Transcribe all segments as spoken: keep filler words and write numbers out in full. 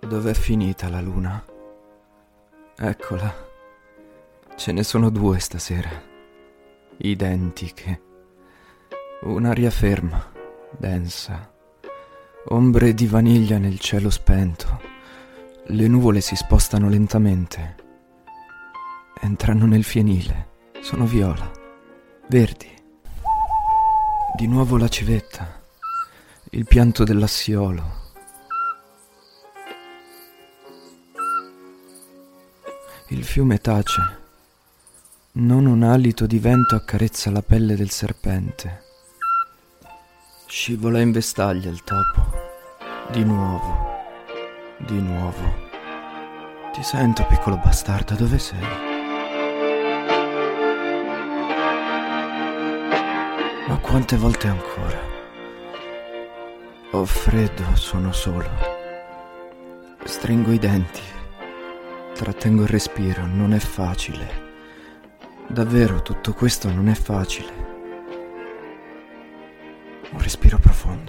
Dov'è finita la luna? Eccola. Ce ne sono due stasera, identiche. Un'aria ferma, densa, ombre di vaniglia nel cielo spento. Le nuvole si spostano lentamente. Entrano nel fienile, sono viola, verdi. Di nuovo la civetta, il pianto dell'assiolo. Il fiume tace. Non un alito di vento accarezza la pelle del serpente. Scivola in vestaglia il topo. Di nuovo. Di nuovo. Ti sento, piccolo bastardo, dove sei? Ma quante volte ancora? Ho freddo, sono solo. Stringo i denti. Trattengo il respiro, non è facile. Davvero, tutto questo non è facile. Un respiro profondo.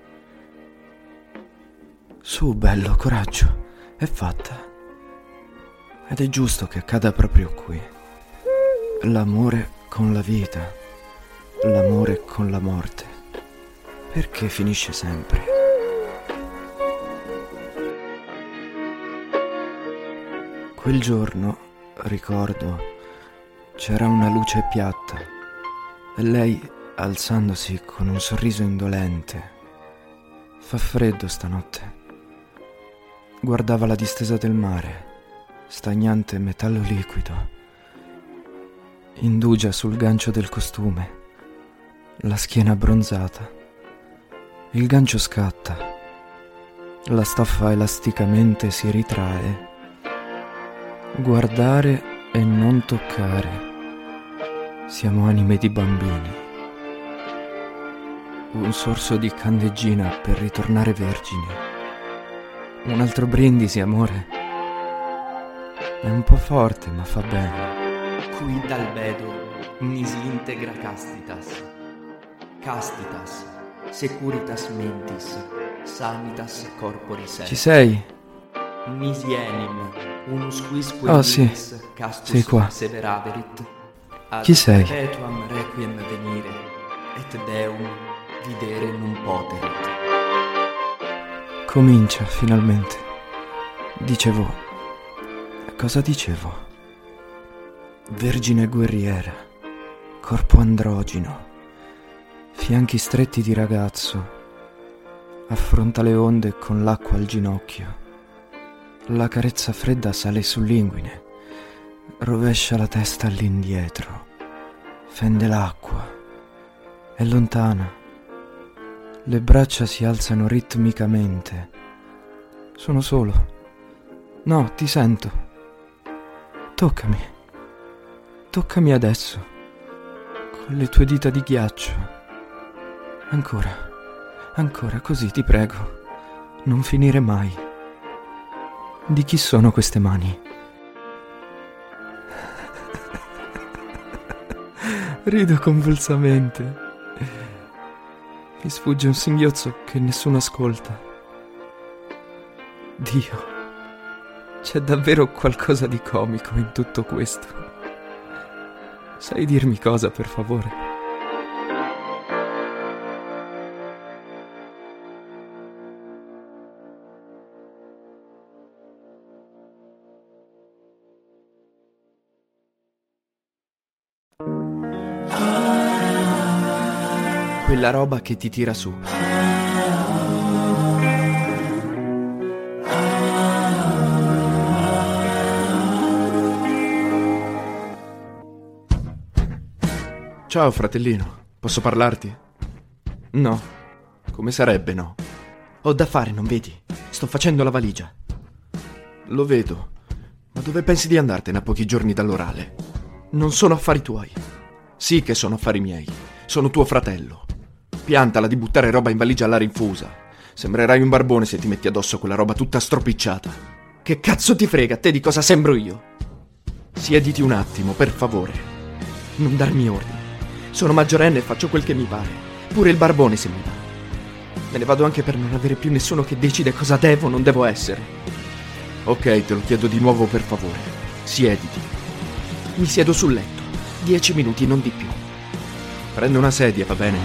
Su, bello, coraggio. È fatta. Ed è giusto che accada proprio qui. L'amore con la vita. L'amore con la morte. Perché finisce sempre? Quel giorno, ricordo, c'era una luce piatta e lei, alzandosi con un sorriso indolente. Fa freddo stanotte. Guardava la distesa del mare, stagnante metallo liquido. Indugia sul gancio del costume, la schiena abbronzata. Il gancio scatta, la stoffa elasticamente si ritrae. Guardare e non toccare. Siamo anime di bambini. Un sorso di candeggina per ritornare vergini. Un altro brindisi, amore. È un po' forte, ma fa bene. Qui dal vedo nisi integra castitas. Castitas, securitas mentis, sanitas corporis est. Ci sei? Nisi enim, unus quisque Oh, sì. castus Sei qua. severaverit. Ad Chi sei? perpetuam requiem venire, et Deum videre non poterit. Comincia, finalmente. Dicevo... Cosa dicevo? Vergine guerriera, corpo androgino, fianchi stretti di ragazzo, affronta le onde con l'acqua al ginocchio. La carezza fredda sale sull'inguine, rovescia la testa all'indietro, fende l'acqua, è lontana. Le braccia si alzano ritmicamente. Sono solo. No, ti sento. Toccami. Toccami adesso, con le tue dita di ghiaccio. Ancora, ancora, così ti prego. Non finire mai. Di chi sono queste mani? Rido convulsamente. Mi sfugge un singhiozzo che nessuno ascolta. Dio, c'è davvero qualcosa di comico in tutto questo. Sai dirmi cosa, per favore? Quella roba che ti tira su. Ciao fratellino, posso parlarti? No. Come sarebbe no? Ho da fare, non vedi? Sto facendo la valigia. Lo vedo, ma dove pensi di andartene a pochi giorni dall'orale? Non sono affari tuoi. Sì che sono affari miei. Sono tuo fratello. Piantala di buttare roba in valigia alla rinfusa. Sembrerai un barbone se ti metti addosso quella roba tutta stropicciata. Che cazzo ti frega a te di cosa sembro io? Siediti un attimo, per favore. Non darmi ordini. Sono maggiorenne e faccio quel che mi pare. Pure il barbone se mi va. Me ne vado anche per non avere più nessuno che decide cosa devo o non devo essere. Ok, te lo chiedo di nuovo per favore. Siediti. Mi siedo sul letto. Dieci minuti, non di più. Prendo una sedia, va bene?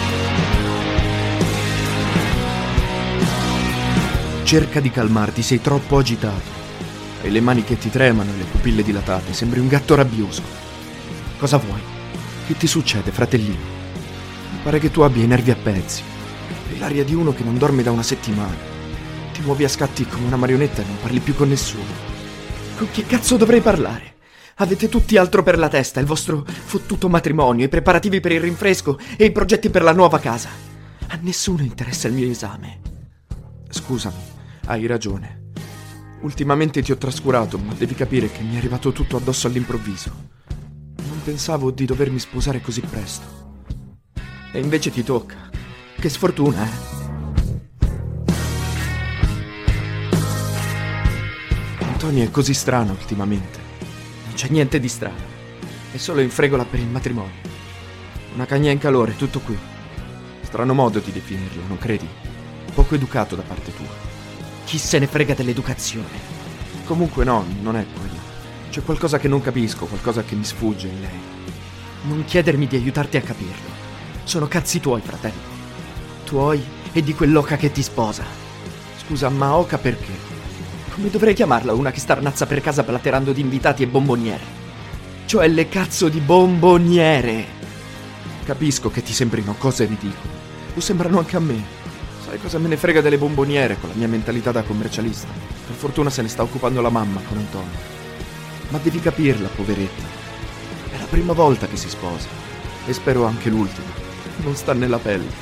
Cerca di calmarti, sei troppo agitato. Hai le mani che ti tremano e le pupille dilatate, sembri un gatto rabbioso. Cosa vuoi? Che ti succede, fratellino? Mi pare che tu abbia i nervi a pezzi. Hai l'aria di uno che non dorme da una settimana. Ti muovi a scatti come una marionetta e non parli più con nessuno. Con chi cazzo dovrei parlare? Avete tutti altro per la testa, il vostro fottuto matrimonio, i preparativi per il rinfresco e i progetti per la nuova casa. A nessuno interessa il mio esame. Scusami, hai ragione. Ultimamente ti ho trascurato, ma devi capire che mi è arrivato tutto addosso all'improvviso. Non pensavo di dovermi sposare così presto. E invece ti tocca. Che sfortuna, eh? Antonio è così strano ultimamente. Non c'è niente di strano. È solo in fregola per il matrimonio. Una cagna in calore, tutto qui. Strano modo di definirlo, non credi? Poco educato da parte tua. Chi se ne frega dell'educazione? Comunque no, non è quello. C'è qualcosa che non capisco, qualcosa che mi sfugge in lei. Non chiedermi di aiutarti a capirlo. Sono cazzi tuoi, fratello. Tuoi e di quell'oca che ti sposa. Scusa, ma oca perché? Come dovrei chiamarla una che starnazza per casa platerando di invitati e bomboniere? Cioè le cazzo di bomboniere! Capisco che ti sembrino cose ridicole. Lo sembrano anche a me. Sai cosa me ne frega delle bomboniere con la mia mentalità da commercialista? Per fortuna se ne sta occupando la mamma con Antonio. Ma devi capirla, poveretta. È la prima volta che si sposa. E spero anche l'ultima. Non sta nella pelle.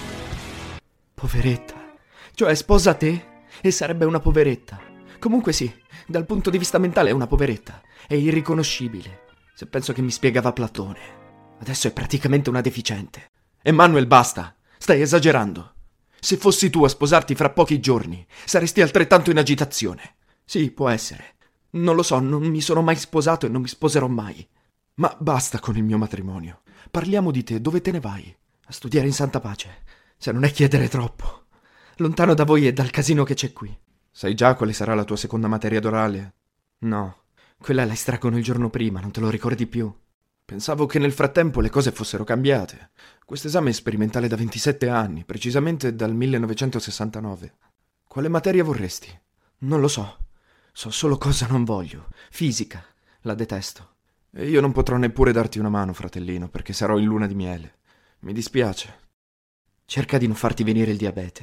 Poveretta? Cioè sposa te e sarebbe una poveretta? Comunque sì, dal punto di vista mentale è una poveretta. È irriconoscibile. Se penso che mi spiegava Platone. Adesso è praticamente una deficiente. Emanuel, basta! Stai esagerando. Se fossi tu a sposarti fra pochi giorni, saresti altrettanto in agitazione. Sì, può essere. Non lo so, non mi sono mai sposato e non mi sposerò mai. Ma basta con il mio matrimonio. Parliamo di te, dove te ne vai? A studiare in santa pace, se non è chiedere troppo. Lontano da voi e dal casino che c'è qui. Sai già quale sarà la tua seconda materia d'orale? No, quella la estraggono il giorno prima, non te lo ricordi più. Pensavo che nel frattempo le cose fossero cambiate. Quest'esame è sperimentale da ventisette anni, precisamente dal millenovecentosessantanove. Quale materia vorresti? Non lo so. So solo cosa non voglio. Fisica. La detesto. E io non potrò neppure darti una mano, fratellino, perché sarò in luna di miele. Mi dispiace. Cerca di non farti venire il diabete.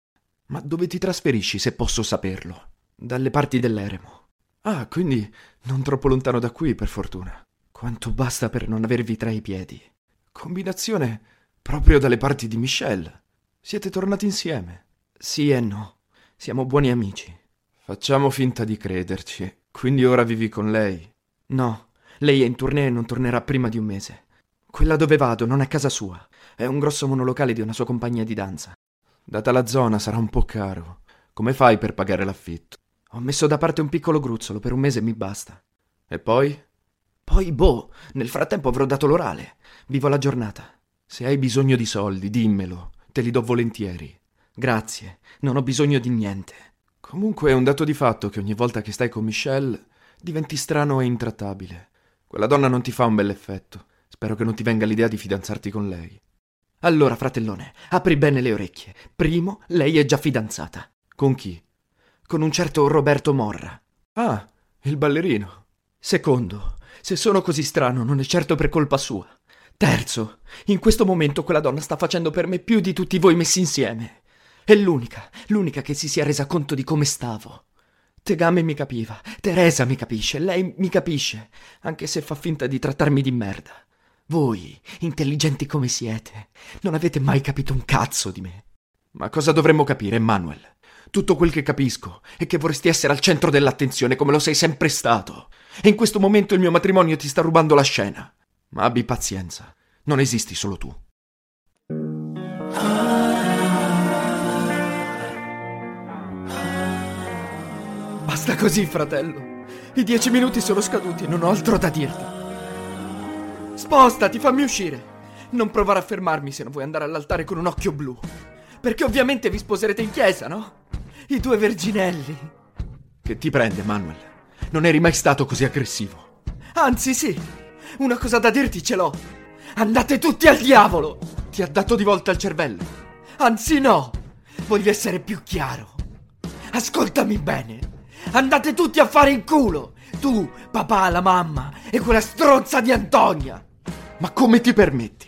Ma dove ti trasferisci, se posso saperlo? Dalle parti dell'Eremo. Ah, quindi non troppo lontano da qui, per fortuna. Quanto basta per non avervi tra i piedi. Combinazione proprio dalle parti di Michelle. Siete tornati insieme? Sì e no. Siamo buoni amici. Facciamo finta di crederci. Quindi ora vivi con lei? No, lei è in tournée e non tornerà prima di un mese. Quella dove vado non è casa sua. È un grosso monolocale di una sua compagnia di danza. Data la zona sarà un po' caro. Come fai per pagare l'affitto? Ho messo da parte un piccolo gruzzolo, per un mese mi basta. E poi? Poi, boh, nel frattempo avrò dato l'orale. Vivo la giornata. Se hai bisogno di soldi, dimmelo. Te li do volentieri. Grazie, non ho bisogno di niente. Comunque è un dato di fatto che ogni volta che stai con Michelle diventi strano e intrattabile. Quella donna non ti fa un bell'effetto. Spero che non ti venga l'idea di fidanzarti con lei. Allora, fratellone, apri bene le orecchie. Primo, lei è già fidanzata. Con chi? Con un certo Roberto Morra. Ah, il ballerino. Secondo, se sono così strano non è certo per colpa sua. Terzo, in questo momento quella donna sta facendo per me più di tutti voi messi insieme. È l'unica, l'unica che si sia resa conto di come stavo. Tegame mi capiva, Teresa mi capisce, lei mi capisce, anche se fa finta di trattarmi di merda. Voi, intelligenti come siete, non avete mai capito un cazzo di me. Ma cosa dovremmo capire, Emanuel? Tutto quel che capisco è che vorresti essere al centro dell'attenzione come lo sei sempre stato. E in questo momento il mio matrimonio ti sta rubando la scena. Ma abbi pazienza, non esisti solo tu. Basta così, fratello. I dieci minuti sono scaduti e non ho altro da dirti. Spostati, fammi uscire. Non provare a fermarmi se non vuoi andare all'altare con un occhio blu. Perché ovviamente vi sposerete in chiesa, no? I due verginelli. Che ti prende, Manuel? Non eri mai stato così aggressivo. Anzi, sì. Una cosa da dirti ce l'ho. Andate tutti al diavolo! Ti ha dato di volta il cervello. Anzi, no. Voglio essere più chiaro. Ascoltami bene. Andate tutti a fare in culo. Tu, papà, la mamma e quella stronza di Antonia. Ma come ti permetti?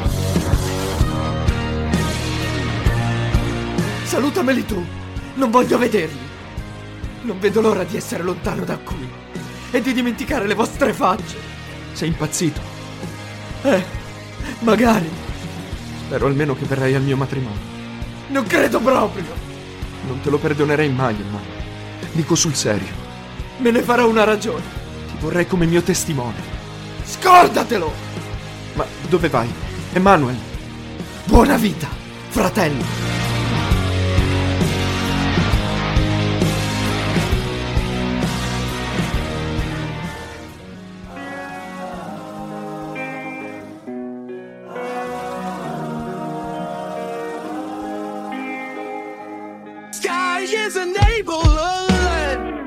Salutameli tu. Non voglio vederli. Non vedo l'ora di essere lontano da qui e di dimenticare le vostre facce. Sei impazzito? Eh, magari. Spero almeno che verrai al mio matrimonio. Non credo proprio. Non te lo perdonerei mai, Manuel. Dico sul serio. Me ne farò una ragione. Ti vorrei come mio testimone. Scordatelo! Ma dove vai? Emanuel? Buona vita, fratello! Sky is a neighborhood,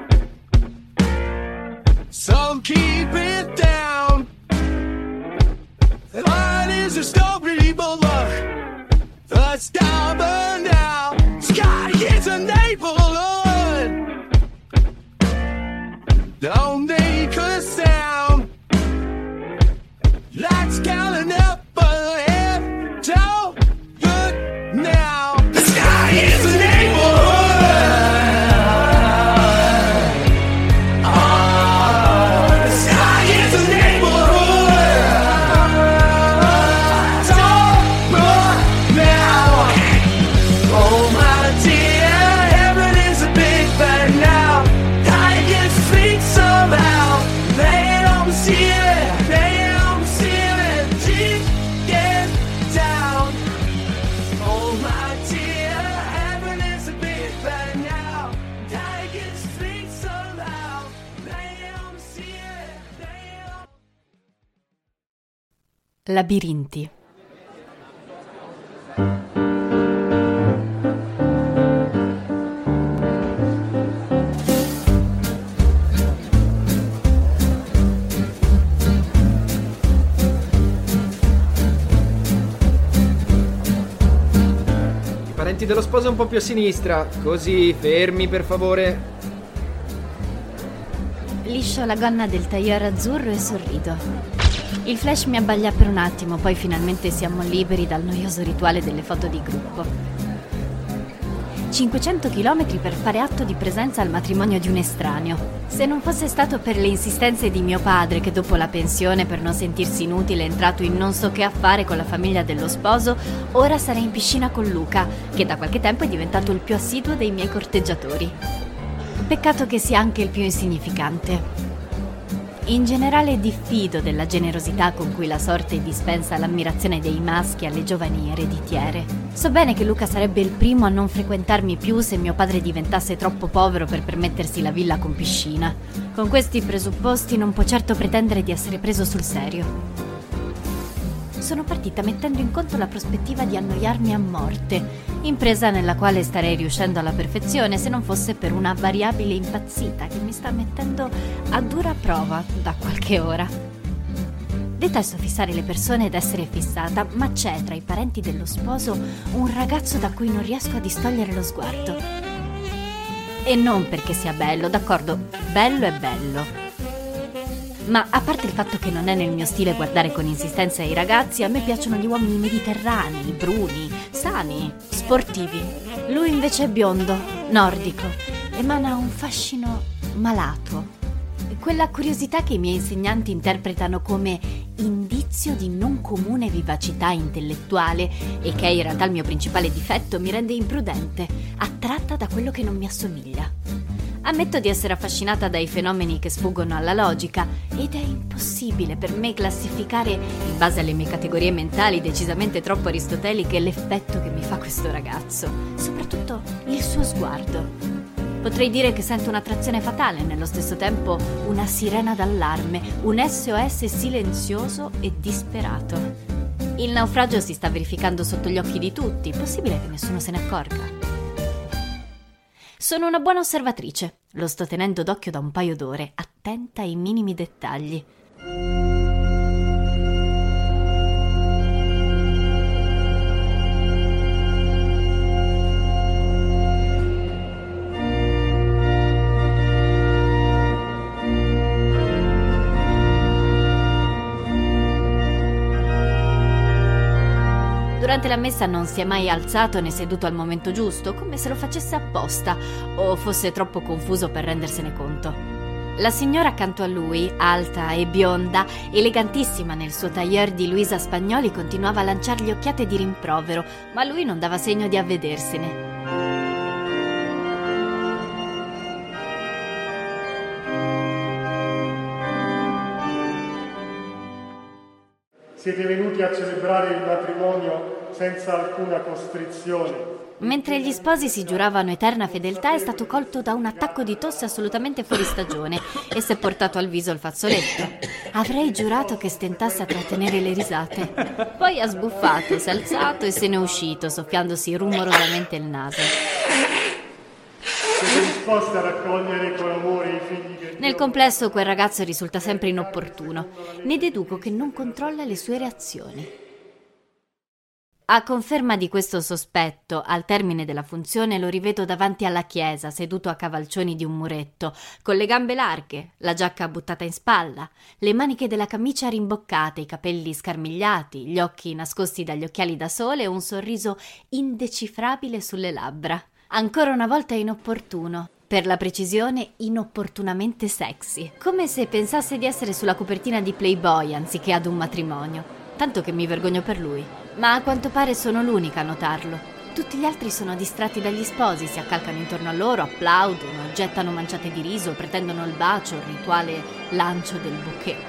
some keep it down. What is a story, but look, the star burn down. Sky is a neighborhood, don't make a sound. Lights counting up ahead, don't look now. The sky is a neighborhood. Labirinti. I parenti dello sposo un po' più a sinistra, così, fermi per favore. Liscio la gonna del tailleur azzurro e sorrido. Il flash mi abbaglia per un attimo, poi finalmente siamo liberi dal noioso rituale delle foto di gruppo. cinquecento chilometri per fare atto di presenza al matrimonio di un estraneo. Se non fosse stato per le insistenze di mio padre, che dopo la pensione, per non sentirsi inutile, è entrato in non so che affare con la famiglia dello sposo, ora sarei in piscina con Luca, che da qualche tempo è diventato il più assiduo dei miei corteggiatori. Peccato che sia anche il più insignificante. In generale diffido della generosità con cui la sorte dispensa l'ammirazione dei maschi alle giovani ereditiere. So bene che Luca sarebbe il primo a non frequentarmi più se mio padre diventasse troppo povero per permettersi la villa con piscina. Con questi presupposti non può certo pretendere di essere preso sul serio. Sono partita mettendo in conto la prospettiva di annoiarmi a morte, impresa nella quale starei riuscendo alla perfezione se non fosse per una variabile impazzita che mi sta mettendo a dura prova da qualche ora. Detesto fissare le persone ed essere fissata, ma c'è tra i parenti dello sposo un ragazzo da cui non riesco a distogliere lo sguardo. E non perché sia bello, d'accordo, bello è bello. Ma a parte il fatto che non è nel mio stile guardare con insistenza ai ragazzi, a me piacciono gli uomini mediterranei, bruni, sani, sportivi. Lui invece è biondo, nordico, emana un fascino malato. Quella curiosità che i miei insegnanti interpretano come indizio di non comune vivacità intellettuale e che è in realtà il mio principale difetto mi rende imprudente, attratta da quello che non mi assomiglia. Ammetto di essere affascinata dai fenomeni che sfuggono alla logica ed è impossibile per me classificare, in base alle mie categorie mentali decisamente troppo aristoteliche, l'effetto che mi fa questo ragazzo, soprattutto il suo sguardo. Potrei dire che sento un'attrazione fatale e nello stesso tempo una sirena d'allarme, un S O S silenzioso e disperato. Il naufragio si sta verificando sotto gli occhi di tutti, possibile che nessuno se ne accorga. Sono una buona osservatrice. Lo sto tenendo d'occhio da un paio d'ore, attenta ai minimi dettagli. Durante la messa non si è mai alzato né seduto al momento giusto, come se lo facesse apposta o fosse troppo confuso per rendersene conto. La signora accanto a lui, alta e bionda, elegantissima nel suo tailleur di Luisa Spagnoli, continuava a lanciargli occhiate di rimprovero, ma lui non dava segno di avvedersene. Siete venuti a celebrare il matrimonio senza alcuna costrizione. Mentre gli sposi si giuravano eterna fedeltà, è stato colto da un attacco di tosse assolutamente fuori stagione e si è portato al viso il fazzoletto. Avrei giurato che stentasse a trattenere le risate. Poi ha sbuffato, si è alzato e se n'è uscito, soffiandosi rumorosamente il naso. Siete disposti a raccogliere con amore i figli che... Nel complesso quel ragazzo risulta sempre inopportuno. Ne deduco che non controlla le sue reazioni. A conferma di questo sospetto, al termine della funzione lo rivedo davanti alla chiesa, seduto a cavalcioni di un muretto, con le gambe larghe, la giacca buttata in spalla, le maniche della camicia rimboccate, i capelli scarmigliati, gli occhi nascosti dagli occhiali da sole e un sorriso indecifrabile sulle labbra. Ancora una volta inopportuno. Per la precisione, inopportunamente sexy. Come se pensasse di essere sulla copertina di Playboy anziché ad un matrimonio. Tanto che mi vergogno per lui. Ma a quanto pare sono l'unica a notarlo. Tutti gli altri sono distratti dagli sposi, si accalcano intorno a loro, applaudono, gettano manciate di riso, pretendono il bacio, il rituale lancio del bouquet.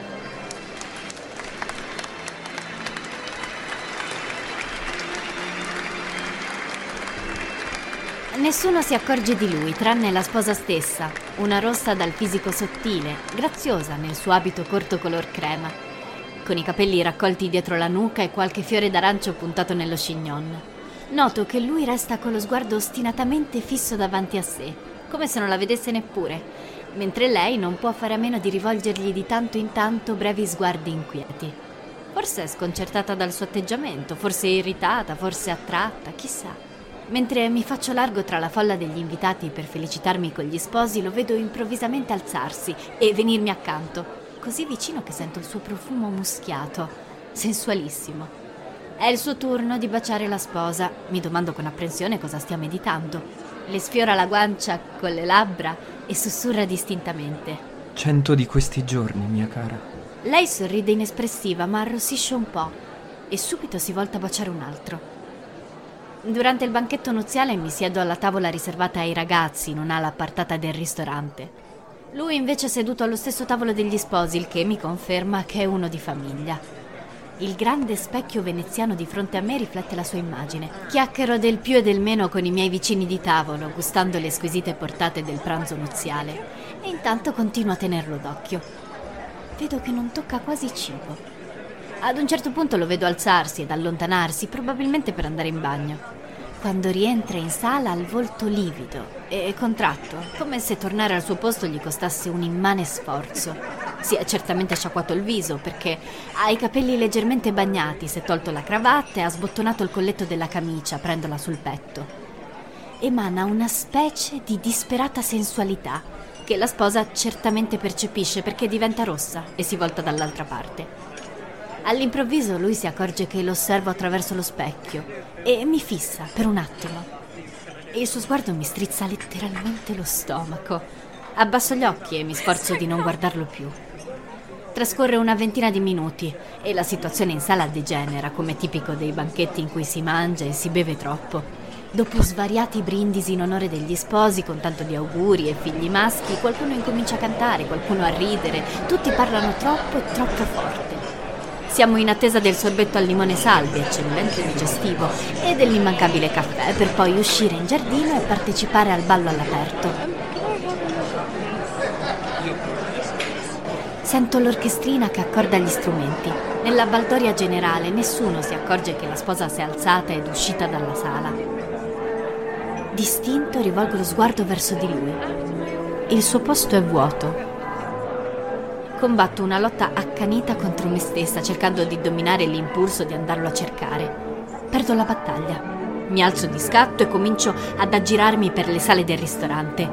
Nessuno si accorge di lui, tranne la sposa stessa, una rossa dal fisico sottile, graziosa nel suo abito corto color crema, con i capelli raccolti dietro la nuca e qualche fiore d'arancio puntato nello chignon. Noto che lui resta con lo sguardo ostinatamente fisso davanti a sé, come se non la vedesse neppure, mentre lei non può fare a meno di rivolgergli di tanto in tanto brevi sguardi inquieti. Forse è sconcertata dal suo atteggiamento, forse irritata, forse attratta, chissà. Mentre mi faccio largo tra la folla degli invitati per felicitarmi con gli sposi, lo vedo improvvisamente alzarsi e venirmi accanto, così vicino che sento il suo profumo muschiato, sensualissimo. È il suo turno di baciare la sposa. Mi domando con apprensione cosa stia meditando. Le sfiora la guancia con le labbra e sussurra distintamente: Cento di questi giorni, mia cara. Lei sorride inespressiva, ma arrossisce un po' e subito si volta a baciare un altro. Durante il banchetto nuziale mi siedo alla tavola riservata ai ragazzi in un'ala appartata del ristorante. Lui invece è seduto allo stesso tavolo degli sposi, il che mi conferma che è uno di famiglia. Il grande specchio veneziano di fronte a me riflette la sua immagine. Chiacchiero del più e del meno con i miei vicini di tavolo, gustando le squisite portate del pranzo nuziale, e intanto continuo a tenerlo d'occhio. Vedo che non tocca quasi cibo. Ad un certo punto lo vedo alzarsi ed allontanarsi, probabilmente per andare in bagno. Quando rientra in sala ha il volto livido e contratto, come se tornare al suo posto gli costasse un immane sforzo. Si è certamente sciacquato il viso perché ha i capelli leggermente bagnati, si è tolto la cravatta e ha sbottonato il colletto della camicia, prendola sul petto. Emana una specie di disperata sensualità che la sposa certamente percepisce perché diventa rossa e si volta dall'altra parte. All'improvviso lui si accorge che lo osservo attraverso lo specchio e mi fissa per un attimo. Il suo sguardo mi strizza letteralmente lo stomaco. Abbasso gli occhi e mi sforzo di non guardarlo più. Trascorre una ventina di minuti e la situazione in sala degenera, come tipico dei banchetti in cui si mangia e si beve troppo. Dopo svariati brindisi in onore degli sposi, con tanto di auguri e figli maschi, qualcuno incomincia a cantare, qualcuno a ridere, tutti parlano troppo e troppo forte. Siamo in attesa del sorbetto al limone salvia, eccellente digestivo, e dell'immancabile caffè, per poi uscire in giardino e partecipare al ballo all'aperto. Sento l'orchestrina che accorda gli strumenti. Nella baldoria generale nessuno si accorge che la sposa si è alzata ed uscita dalla sala. Distinto rivolgo lo sguardo verso di lui. Il suo posto è vuoto. Combatto una lotta accanita contro me stessa, cercando di dominare l'impulso di andarlo a cercare. Perdo la battaglia. Mi alzo di scatto e comincio ad aggirarmi per le sale del ristorante.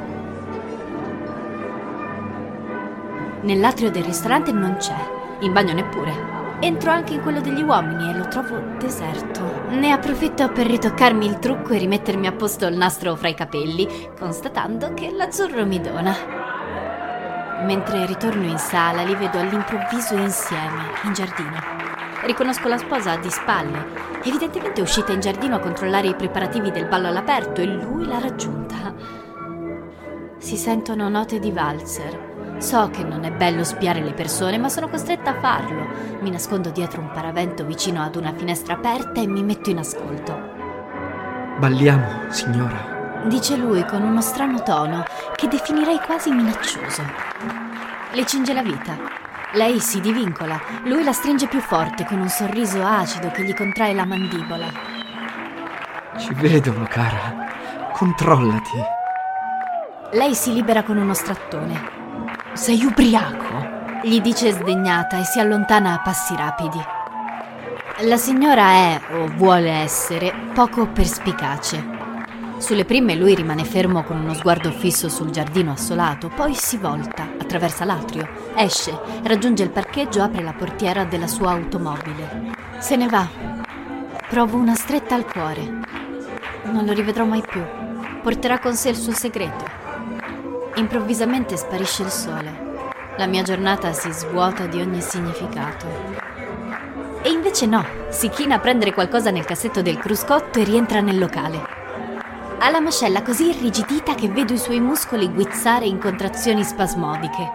Nell'atrio del ristorante non c'è, in bagno neppure. Entro anche in quello degli uomini e lo trovo deserto. Ne approfitto per ritoccarmi il trucco e rimettermi a posto il nastro fra i capelli, constatando che l'azzurro mi dona. Mentre ritorno in sala, li vedo all'improvviso insieme, in giardino. Riconosco la sposa di spalle, evidentemente uscita in giardino a controllare i preparativi del ballo all'aperto, e lui l'ha raggiunta. Si sentono note di valzer. So che non è bello spiare le persone, ma sono costretta a farlo. Mi nascondo dietro un paravento vicino ad una finestra aperta e mi metto in ascolto. Balliamo, signora, dice lui con uno strano tono che definirei quasi minaccioso. Le cinge la vita. Lei si divincola. Lui la stringe più forte con un sorriso acido che gli contrae la mandibola. Ci vedono, cara. Controllati. Lei si libera con uno strattone. Sei ubriaco? Gli dice sdegnata e si allontana a passi rapidi. La signora è, o vuole essere, poco perspicace. Sulle prime lui rimane fermo con uno sguardo fisso sul giardino assolato, poi si volta, attraversa l'atrio, esce, raggiunge il parcheggio, apre la portiera della sua automobile. Se ne va. Provo una stretta al cuore. Non lo rivedrò mai più. Porterà con sé il suo segreto. Improvvisamente sparisce il sole. La mia giornata si svuota di ogni significato. E invece no, si china a prendere qualcosa nel cassetto del cruscotto e rientra nel locale. Ha la mascella così irrigidita che vedo i suoi muscoli guizzare in contrazioni spasmodiche.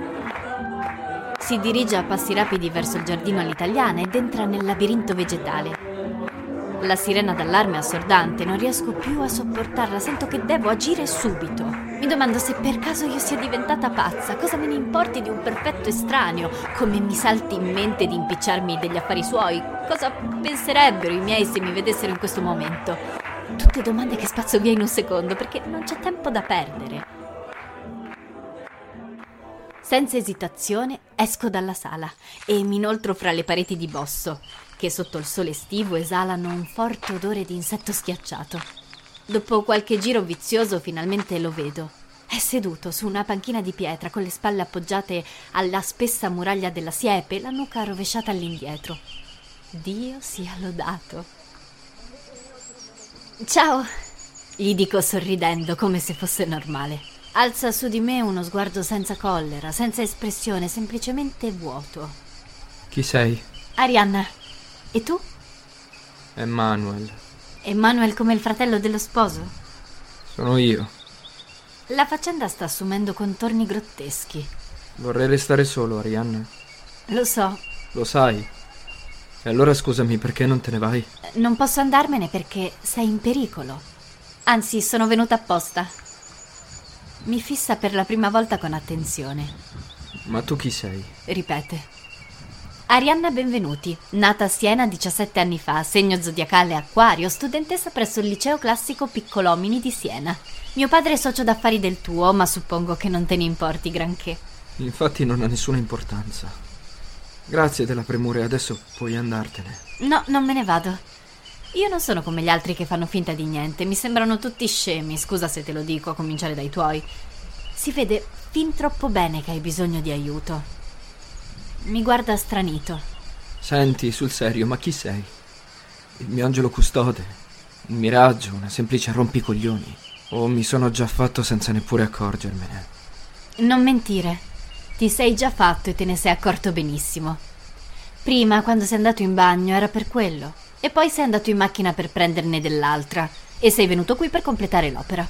Si dirige a passi rapidi verso il giardino all'italiana ed entra nel labirinto vegetale. La sirena d'allarme è assordante, non riesco più a sopportarla, sento che devo agire subito. Mi domando se per caso io sia diventata pazza, cosa me ne importi di un perfetto estraneo, come mi salti in mente di impicciarmi degli affari suoi, cosa penserebbero i miei se mi vedessero in questo momento. Tutte domande che spazzo via in un secondo, perché non c'è tempo da perdere. Senza esitazione esco dalla sala e mi inoltro fra le pareti di bosso, che sotto il sole estivo esalano un forte odore di insetto schiacciato. Dopo qualche giro vizioso finalmente lo vedo. È seduto su una panchina di pietra con le spalle appoggiate alla spessa muraglia della siepe e la nuca rovesciata all'indietro. Dio sia lodato. Ciao, gli dico sorridendo come se fosse normale. Alza su di me uno sguardo senza collera, senza espressione, semplicemente vuoto. Chi sei? Arianna. E tu? Emanuel. Emanuel come il fratello dello sposo? Sono io. La faccenda sta assumendo contorni grotteschi. Vorrei restare solo, Arianna. Lo so. Lo sai. E allora scusami, perché non te ne vai? Non posso andarmene perché sei in pericolo. Anzi, sono venuta apposta. Mi fissa per la prima volta con attenzione. Ma tu chi sei? Ripete. Arianna Benvenuti, nata a Siena diciassette anni fa, segno zodiacale Acquario, studentessa presso il liceo classico Piccolomini di Siena. Mio padre è socio d'affari del tuo, ma suppongo che non te ne importi granché. Infatti non ha nessuna importanza. Grazie della premura, adesso puoi andartene. No, non me ne vado. Io non sono come gli altri che fanno finta di niente, mi sembrano tutti scemi, scusa se te lo dico, a cominciare dai tuoi. Si vede fin troppo bene che hai bisogno di aiuto. Mi guarda stranito. Senti, sul serio, ma chi sei? Il mio angelo custode? Un miraggio? Una semplice rompicoglioni? O mi sono già fatto senza neppure accorgermene? Non mentire. Ti sei già fatto e te ne sei accorto benissimo. Prima, quando sei andato in bagno, era per quello. E poi sei andato in macchina per prenderne dell'altra. E sei venuto qui per completare l'opera.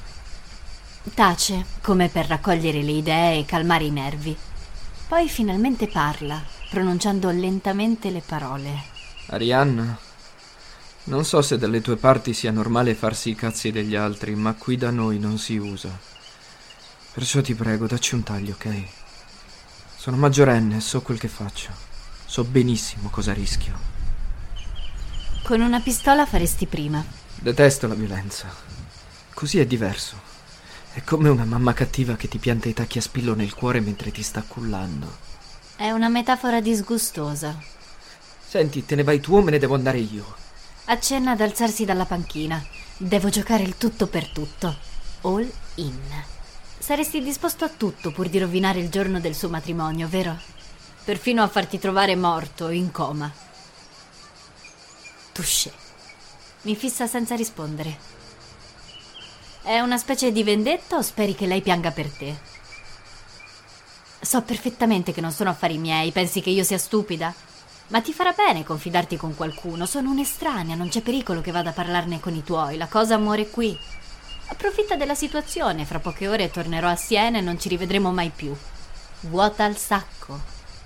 Tace, come per raccogliere le idee e calmare i nervi. Poi finalmente parla, pronunciando lentamente le parole. Arianna, non so se dalle tue parti sia normale farsi i cazzi degli altri, ma qui da noi non si usa. Perciò ti prego, dacci un taglio, ok? Sono maggiorenne e so quel che faccio. So benissimo cosa rischio. Con una pistola faresti prima. Detesto la violenza. Così è diverso. È come una mamma cattiva che ti pianta i tacchi a spillo nel cuore mentre ti sta cullando. È una metafora disgustosa. Senti, te ne vai tu o me ne devo andare io? Accenna ad alzarsi dalla panchina. Devo giocare il tutto per tutto. All in. Saresti disposto a tutto pur di rovinare il giorno del suo matrimonio, vero? Perfino a farti trovare morto, in coma. Touché. Mi fissa senza rispondere. È una specie di vendetta o speri che lei pianga per te? So perfettamente che non sono affari miei, pensi che io sia stupida? Ma ti farà bene confidarti con qualcuno, sono un'estranea, non c'è pericolo che vada a parlarne con i tuoi, la cosa muore qui. Approfitta della situazione, fra poche ore tornerò a Siena e non ci rivedremo mai più. Vuota al sacco.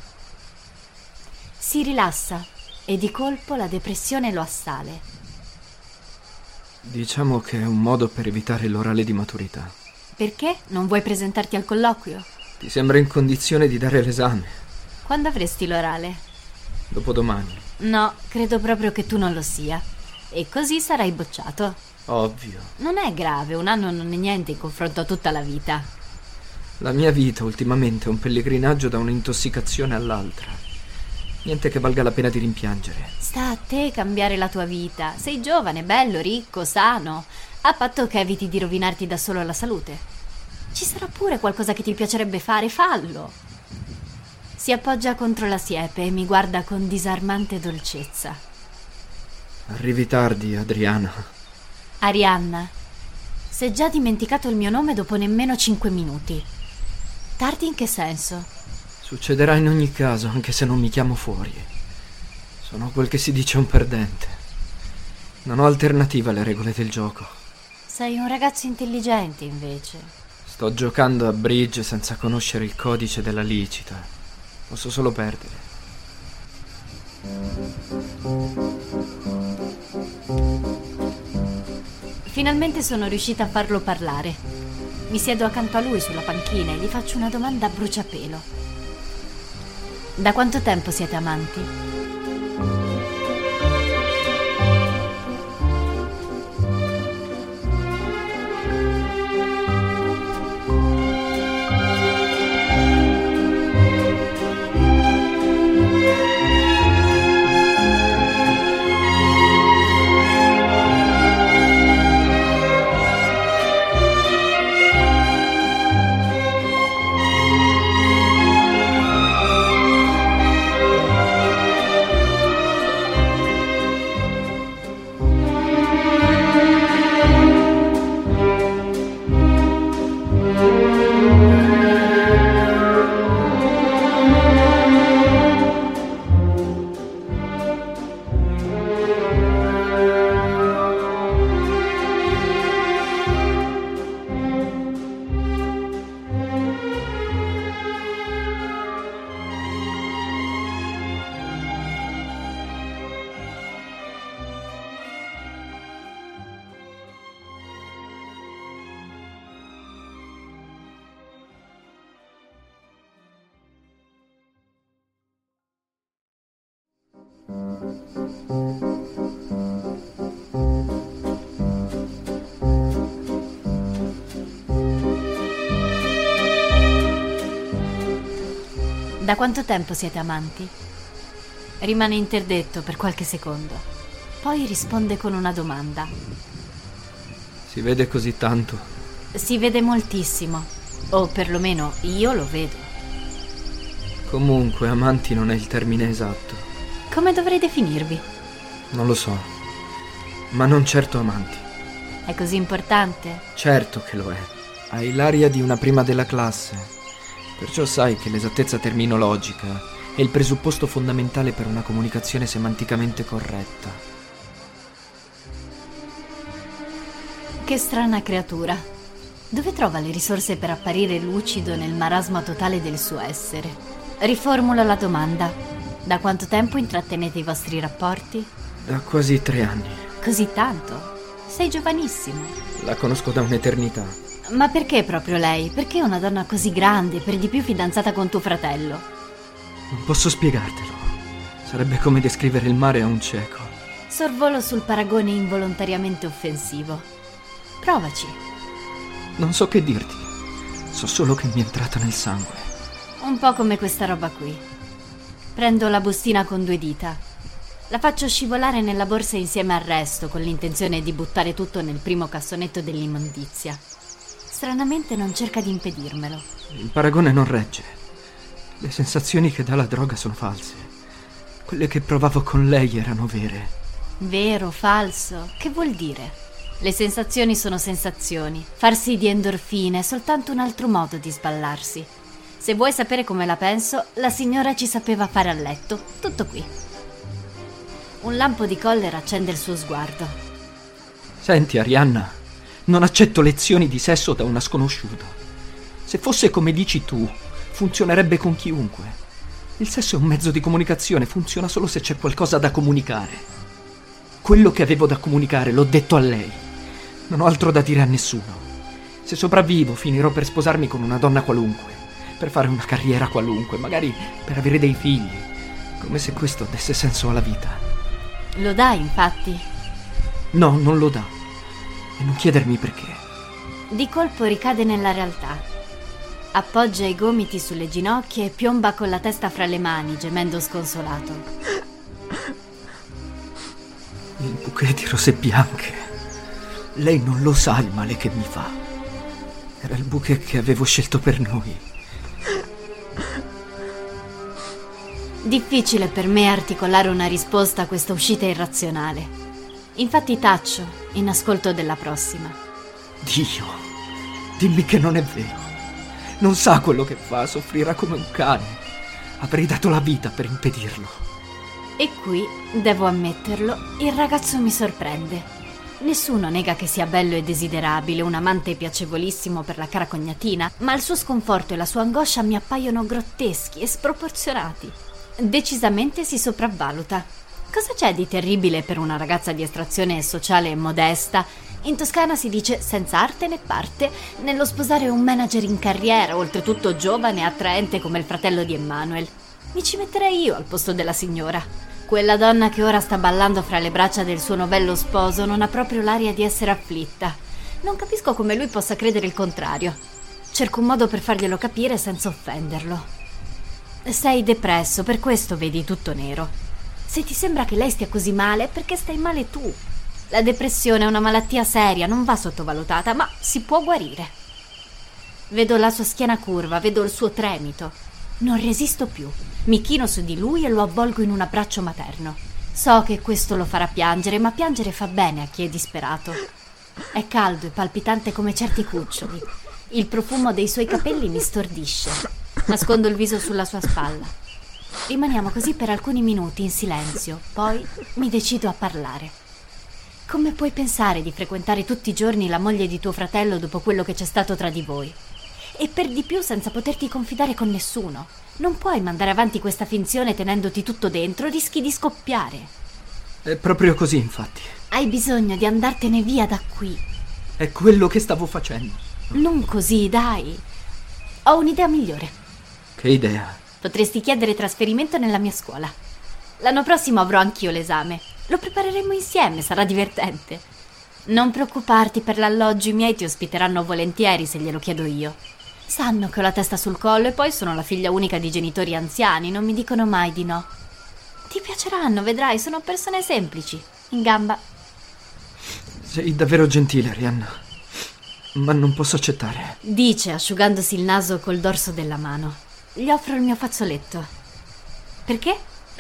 Si rilassa e di colpo la depressione lo assale. Diciamo che è un modo per evitare l'orale di maturità. Perché? Non vuoi presentarti al colloquio? Ti sembra in condizione di dare l'esame? Quando avresti l'orale? Dopodomani. No, credo proprio che tu non lo sia. E così sarai bocciato. Ovvio. Non è grave, un anno non è niente in confronto a tutta la vita. La mia vita ultimamente è un pellegrinaggio da un'intossicazione all'altra. Niente che valga la pena di rimpiangere. Sta a te cambiare la tua vita. Sei giovane, bello, ricco, sano. A patto che eviti di rovinarti da solo la salute. Ci sarà pure qualcosa che ti piacerebbe fare, fallo. Si appoggia contro la siepe e mi guarda con disarmante dolcezza. Arrivi tardi, Adriana. Arianna, si è già dimenticato il mio nome dopo nemmeno cinque minuti. Tardi in che senso? Succederà in ogni caso, anche se non mi chiamo fuori. Sono quel che si dice un perdente. Non ho alternativa alle regole del gioco. Sei un ragazzo intelligente, invece. Sto giocando a bridge senza conoscere il codice della licita. Posso solo perdere. Finalmente sono riuscita a farlo parlare. Mi siedo accanto a lui sulla panchina e gli faccio una domanda a bruciapelo. Da quanto tempo siete amanti? Da quanto tempo siete amanti? Rimane interdetto per qualche secondo. Poi risponde con una domanda. Si vede così tanto? Si vede moltissimo. O perlomeno io lo vedo. Comunque, amanti non è il termine esatto. Come dovrei definirvi? Non lo so. Ma non certo amanti. È così importante? Certo che lo è. Hai l'aria di una prima della classe. Perciò sai che l'esattezza terminologica è il presupposto fondamentale per una comunicazione semanticamente corretta. Che strana creatura. Dove trova le risorse per apparire lucido nel marasma totale del suo essere? Riformulo la domanda. Da quanto tempo intrattenete i vostri rapporti? Da quasi tre anni. Così tanto? Sei giovanissimo. La conosco da un'eternità. Ma perché proprio lei? Perché una donna così grande, per di più fidanzata con tuo fratello? Non posso spiegartelo. Sarebbe come descrivere il mare a un cieco. Sorvolo sul paragone involontariamente offensivo. Provaci. Non so che dirti. So solo che mi è entrata nel sangue. Un po' come questa roba qui. Prendo la bustina con due dita. La faccio scivolare nella borsa insieme al resto, con l'intenzione di buttare tutto nel primo cassonetto dell'immondizia. Stranamente non cerca di impedirmelo. Il paragone non regge. Le sensazioni che dà la droga sono false. Quelle che provavo con lei erano vere. Vero, falso? Che vuol dire? Le sensazioni sono sensazioni. Farsi di endorfine è soltanto un altro modo di sballarsi. Se vuoi sapere come la penso, la signora ci sapeva fare a letto. Tutto qui. Un lampo di collera accende il suo sguardo. Senti, Arianna, non accetto lezioni di sesso da una sconosciuta. Se fosse come dici tu, funzionerebbe con chiunque. Il sesso è un mezzo di comunicazione, funziona solo se c'è qualcosa da comunicare. Quello che avevo da comunicare l'ho detto a lei. Non ho altro da dire a nessuno. Se sopravvivo, finirò per sposarmi con una donna qualunque, per fare una carriera qualunque, magari per avere dei figli, come se questo desse senso alla vita. Lo dà, infatti. No, non lo dà. E non chiedermi perché. Di colpo ricade nella realtà. Appoggia i gomiti sulle ginocchia e piomba con la testa fra le mani, gemendo sconsolato. Il bouquet di rose bianche. Lei non lo sa il male che mi fa. Era il bouquet che avevo scelto per noi. Difficile per me articolare una risposta a questa uscita irrazionale. Infatti taccio, in ascolto della prossima. Dio, dimmi che non è vero. Non sa quello che fa, soffrirà come un cane. Avrei dato la vita per impedirlo. E qui, devo ammetterlo, il ragazzo mi sorprende. Nessuno nega che sia bello e desiderabile, un amante piacevolissimo per la cara cognatina, ma il suo sconforto e la sua angoscia mi appaiono grotteschi e sproporzionati. Decisamente si sopravvaluta. Cosa c'è di terribile per una ragazza di estrazione sociale e modesta? In Toscana si dice senza arte né parte nello sposare un manager in carriera, oltretutto giovane e attraente come il fratello di Emmanuel. Mi ci metterei io al posto della signora. Quella donna che ora sta ballando fra le braccia del suo novello sposo non ha proprio l'aria di essere afflitta. Non capisco come lui possa credere il contrario. Cerco un modo per farglielo capire senza offenderlo. Sei depresso, per questo vedi tutto nero. Se ti sembra che lei stia così male, è perché stai male tu. La depressione è una malattia seria, non va sottovalutata, ma si può guarire. Vedo la sua schiena curva, vedo il suo tremito. Non resisto più. Mi chino su di lui e lo avvolgo in un abbraccio materno. So che questo lo farà piangere, ma piangere fa bene a chi è disperato. È caldo e palpitante come certi cuccioli. Il profumo dei suoi capelli mi stordisce. Nascondo il viso sulla sua spalla. Rimaniamo così per alcuni minuti in silenzio, poi mi decido a parlare. Come puoi pensare di frequentare tutti i giorni la moglie di tuo fratello dopo quello che c'è stato tra di voi? E per di più senza poterti confidare con nessuno. Non puoi mandare avanti questa finzione tenendoti tutto dentro, rischi di scoppiare. È proprio così, infatti. Hai bisogno di andartene via da qui. È quello che stavo facendo. Non così, dai. Ho un'idea migliore. Che idea? Potresti chiedere trasferimento nella mia scuola. L'anno prossimo avrò anch'io l'esame. Lo prepareremo insieme, sarà divertente. Non preoccuparti per l'alloggio, i miei ti ospiteranno volentieri se glielo chiedo io. Sanno che ho la testa sul collo e poi sono la figlia unica di genitori anziani, non mi dicono mai di no. Ti piaceranno, vedrai, sono persone semplici, in gamba. Sei davvero gentile, Arianna, ma non posso accettare. Dice, asciugandosi il naso col dorso della mano. Gli offro il mio fazzoletto. Perché?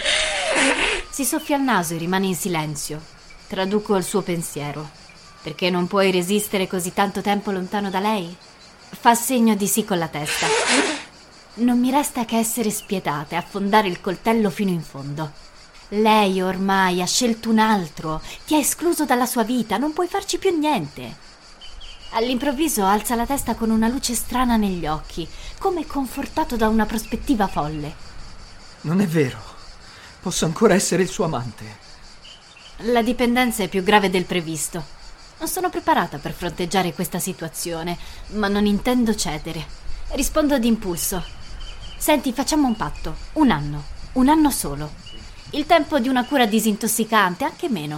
Si soffia il naso e rimane in silenzio. Traduco il suo pensiero. Perché non puoi resistere così tanto tempo lontano da lei? Fa segno di sì con la testa. Non mi resta che essere spietata e affondare il coltello fino in fondo. Lei ormai ha scelto un altro, ti ha escluso dalla sua vita, non puoi farci più niente. All'improvviso alza la testa con una luce strana negli occhi, come confortato da una prospettiva folle. Non è vero. Posso ancora essere il suo amante. La dipendenza è più grave del previsto. Non sono preparata per fronteggiare questa situazione, ma non intendo cedere. Rispondo d'impulso. Senti, facciamo un patto. Un anno. Un anno solo. Il tempo di una cura disintossicante, anche meno.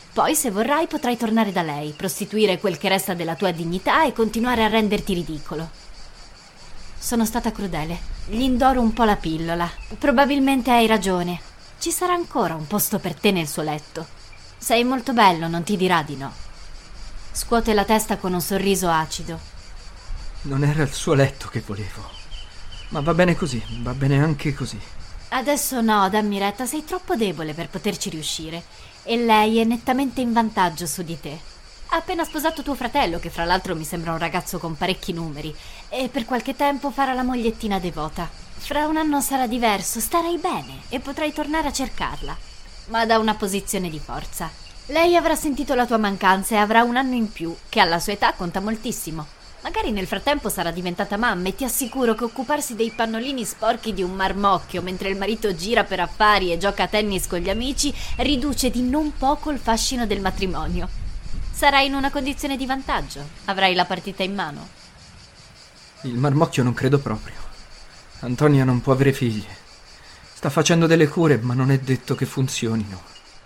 Poi, se vorrai, potrai tornare da lei, prostituire quel che resta della tua dignità e continuare a renderti ridicolo. Sono stata crudele. Gli indoro un po' la pillola. Probabilmente hai ragione. Ci sarà ancora un posto per te nel suo letto. Sei molto bello, non ti dirà di no. Scuote la testa con un sorriso acido. Non era il suo letto che volevo. Ma va bene così, va bene anche così. Adesso no, dammi retta, sei troppo debole per poterci riuscire. E lei è nettamente in vantaggio su di te. Ha appena sposato tuo fratello, che fra l'altro mi sembra un ragazzo con parecchi numeri, e per qualche tempo farà la mogliettina devota. Fra un anno sarà diverso, starai bene e potrai tornare a cercarla, ma da una posizione di forza. Lei avrà sentito la tua mancanza e avrà un anno in più, che alla sua età conta moltissimo. Magari nel frattempo sarà diventata mamma e ti assicuro che occuparsi dei pannolini sporchi di un marmocchio mentre il marito gira per affari e gioca a tennis con gli amici riduce di non poco il fascino del matrimonio. Sarai in una condizione di vantaggio. Avrai la partita in mano. Il marmocchio non credo proprio. Antonia non può avere figli. Sta facendo delle cure, ma non è detto che funzionino.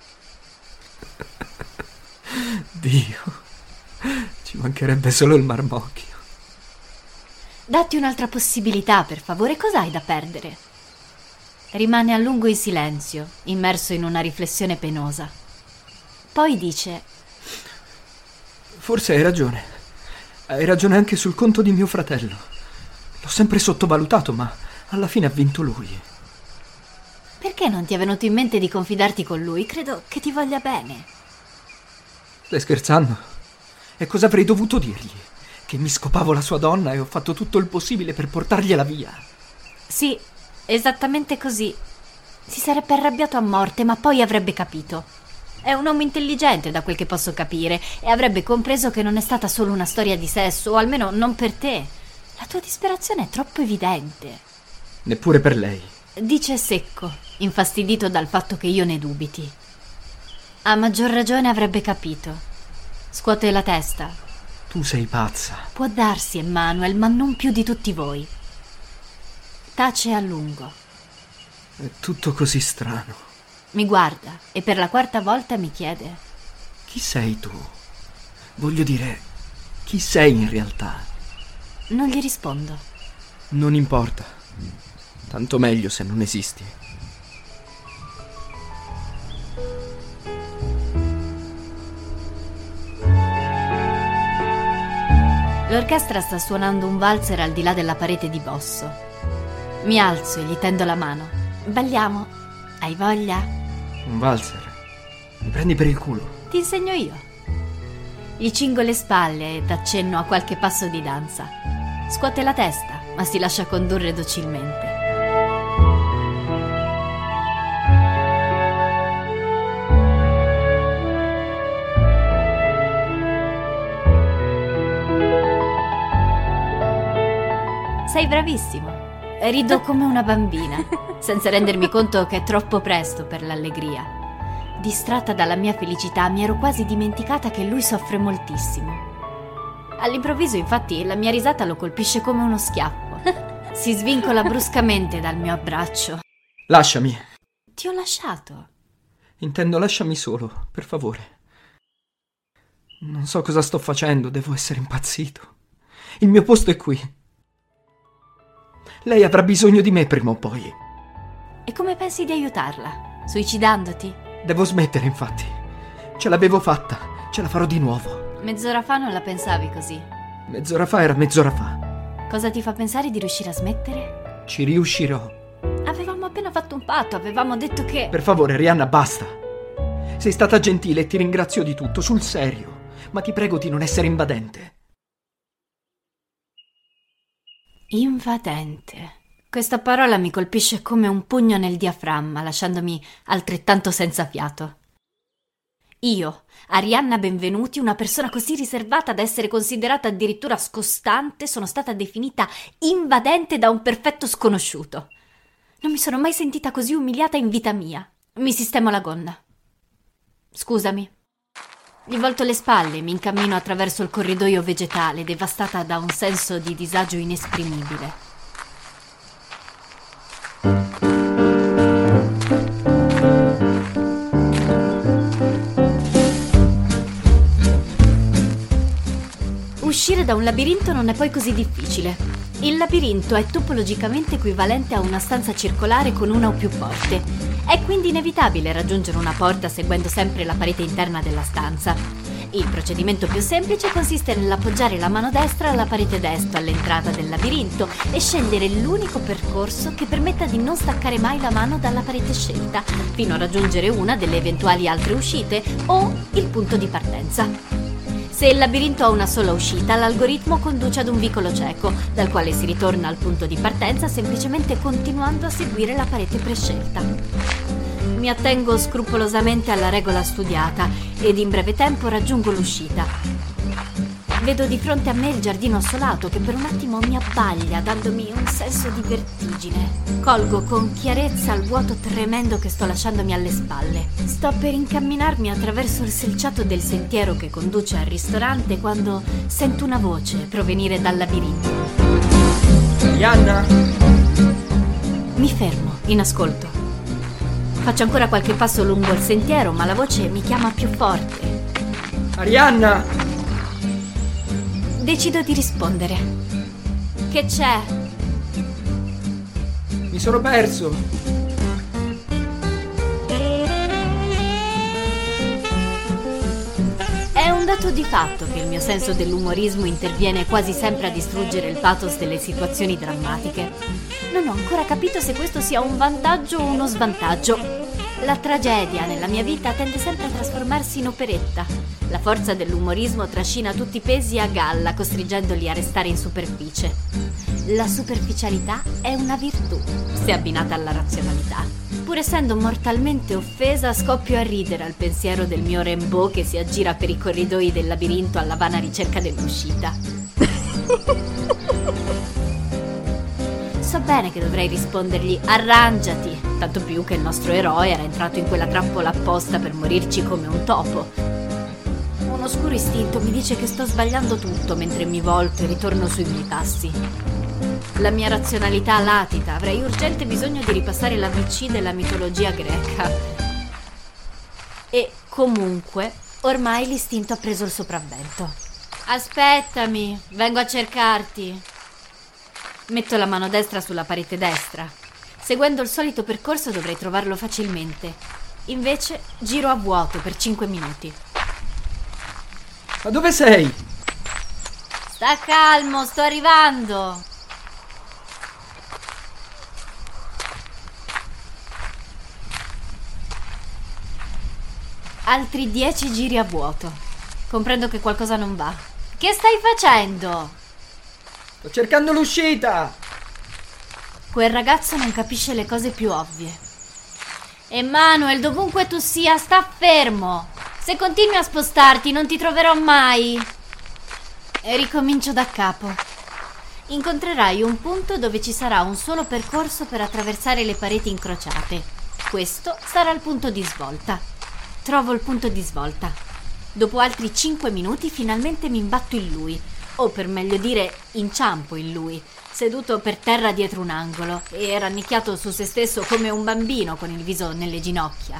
Dio, ci mancherebbe solo il marmocchio. Datti un'altra possibilità, per favore. Cos'hai da perdere? Rimane a lungo in silenzio, immerso in una riflessione penosa. Poi dice: Forse hai ragione. Hai ragione anche sul conto di mio fratello. L'ho sempre sottovalutato, ma alla fine ha vinto lui. Perché non ti è venuto in mente di confidarti con lui? Credo che ti voglia bene. Stai scherzando? E cosa avrei dovuto dirgli? Che mi scopavo la sua donna e ho fatto tutto il possibile per portargliela via. Sì, esattamente così. Si sarebbe arrabbiato a morte, ma poi avrebbe capito. È un uomo intelligente, da quel che posso capire, e avrebbe compreso che non è stata solo una storia di sesso, o almeno non per te. La tua disperazione è troppo evidente. Neppure per lei. Dice secco, infastidito dal fatto che io ne dubiti. A maggior ragione avrebbe capito. Scuote la testa. Tu sei pazza. Può darsi, Emmanuel, ma non più di tutti voi. Tace a lungo. È tutto così strano. Mi guarda e per la quarta volta mi chiede: Chi sei tu? Voglio dire, chi sei in realtà? Non gli rispondo. Non importa. Tanto meglio se non esisti. L'orchestra sta suonando un valzer al di là della parete di Bosso. Mi alzo e gli tendo la mano. Balliamo? Hai voglia? Un valzer? Mi prendi per il culo? Ti insegno io. Gli cingo le spalle ed accenno a qualche passo di danza. Scuote la testa, ma si lascia condurre docilmente. Sei bravissimo. Rido come una bambina, senza rendermi conto che è troppo presto per l'allegria. Distratta dalla mia felicità, mi ero quasi dimenticata che lui soffre moltissimo. All'improvviso, infatti, la mia risata lo colpisce come uno schiaffo. Si svincola bruscamente dal mio abbraccio. Lasciami. Ti ho lasciato. Intendo, lasciami solo, per favore. Non so cosa sto facendo, devo essere impazzito. Il mio posto è qui. Lei avrà bisogno di me prima o poi. E come pensi di aiutarla? Suicidandoti? Devo smettere, infatti. Ce l'avevo fatta, ce la farò di nuovo. Mezz'ora fa non la pensavi così. Mezz'ora fa era mezz'ora fa. Cosa ti fa pensare di riuscire a smettere? Ci riuscirò. Avevamo appena fatto un patto, avevamo detto che... Per favore, Rihanna, basta. Sei stata gentile e ti ringrazio di tutto, sul serio. Ma ti prego di non essere invadente. Invadente. Questa parola mi colpisce come un pugno nel diaframma, lasciandomi altrettanto senza fiato. Io, Arianna Benvenuti, una persona così riservata da essere considerata addirittura scostante, sono stata definita invadente da un perfetto sconosciuto. Non mi sono mai sentita così umiliata in vita mia. Mi sistemo la gonna. Scusami. Gli volto le spalle e mi incammino attraverso il corridoio vegetale, devastata da un senso di disagio inesprimibile. Uscire da un labirinto non è poi così difficile. Il labirinto è topologicamente equivalente a una stanza circolare con una o più porte. È quindi inevitabile raggiungere una porta seguendo sempre la parete interna della stanza. Il procedimento più semplice consiste nell'appoggiare la mano destra alla parete destra all'entrata del labirinto e scegliere l'unico percorso che permetta di non staccare mai la mano dalla parete scelta, fino a raggiungere una delle eventuali altre uscite o il punto di partenza. Se il labirinto ha una sola uscita, l'algoritmo conduce ad un vicolo cieco, dal quale si ritorna al punto di partenza semplicemente continuando a seguire la parete prescelta. Mi attengo scrupolosamente alla regola studiata ed in breve tempo raggiungo l'uscita. Vedo di fronte a me il giardino assolato che per un attimo mi abbaglia, dandomi un senso di vertigine. Colgo con chiarezza il vuoto tremendo che sto lasciandomi alle spalle. Sto per incamminarmi attraverso il selciato del sentiero che conduce al ristorante quando sento una voce provenire dal labirinto. Arianna? Mi fermo, in ascolto. Faccio ancora qualche passo lungo il sentiero, ma la voce mi chiama più forte. Arianna! Decido di rispondere. Che c'è? Mi sono perso. È un dato di fatto che il mio senso dell'umorismo interviene quasi sempre a distruggere il pathos delle situazioni drammatiche. Non ho ancora capito se questo sia un vantaggio o uno svantaggio. La tragedia nella mia vita tende sempre a trasformarsi in operetta. La forza dell'umorismo trascina tutti i pesi a galla, costringendoli a restare in superficie. La superficialità è una virtù, se abbinata alla razionalità. Pur essendo mortalmente offesa, scoppio a ridere al pensiero del mio Rimbaud che si aggira per i corridoi del labirinto alla vana ricerca dell'uscita. So bene che dovrei rispondergli arrangiati, tanto più che il nostro eroe era entrato in quella trappola apposta per morirci come un topo. Un oscuro istinto mi dice che sto sbagliando tutto mentre mi volto e ritorno sui miei passi. La mia razionalità latita, avrei urgente bisogno di ripassare l'A B C della mitologia greca. E comunque, ormai l'istinto ha preso il sopravvento. Aspettami, vengo a cercarti. Metto la mano destra sulla parete destra. Seguendo il solito percorso dovrei trovarlo facilmente. Invece giro a vuoto per cinque minuti. Ma dove sei? Sta calmo, sto arrivando. Altri dieci giri a vuoto. Comprendo che qualcosa non va. Che stai facendo? Sto cercando l'uscita! Quel ragazzo non capisce le cose più ovvie. Emanuel, dovunque tu sia, sta fermo! Se continui a spostarti non ti troverò mai! E ricomincio da capo. Incontrerai un punto dove ci sarà un solo percorso per attraversare le pareti incrociate. Questo sarà il punto di svolta. Trovo il punto di svolta. Dopo altri cinque minuti finalmente mi imbatto in lui. O per meglio dire, inciampo in lui, seduto per terra dietro un angolo e rannicchiato su se stesso come un bambino con il viso nelle ginocchia.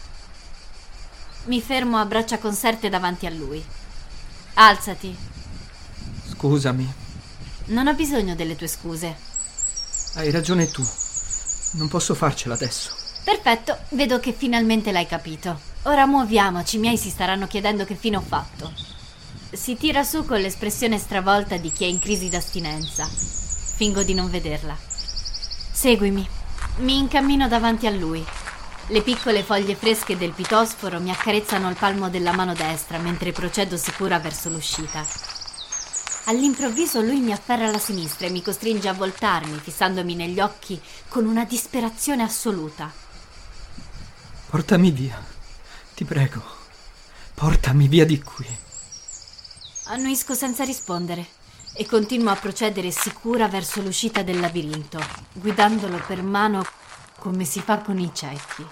Mi fermo a braccia conserte davanti a lui. Alzati. Scusami. Non ho bisogno delle tue scuse. Hai ragione tu. Non posso farcela adesso. Perfetto, vedo che finalmente l'hai capito. Ora muoviamoci, i miei si staranno chiedendo che fine ho fatto. Si tira su con l'espressione stravolta di chi è in crisi d'astinenza. Fingo di non vederla. Seguimi. Mi incammino davanti a lui. Le piccole foglie fresche del pitosforo mi accarezzano il palmo della mano destra mentre procedo sicura verso l'uscita. All'improvviso lui mi afferra alla sinistra e mi costringe a voltarmi, fissandomi negli occhi con una disperazione assoluta. Portami via. Ti prego. Portami via di qui. Annuisco senza rispondere e continuo a procedere sicura verso l'uscita del labirinto, guidandolo per mano come si fa con i ciechi.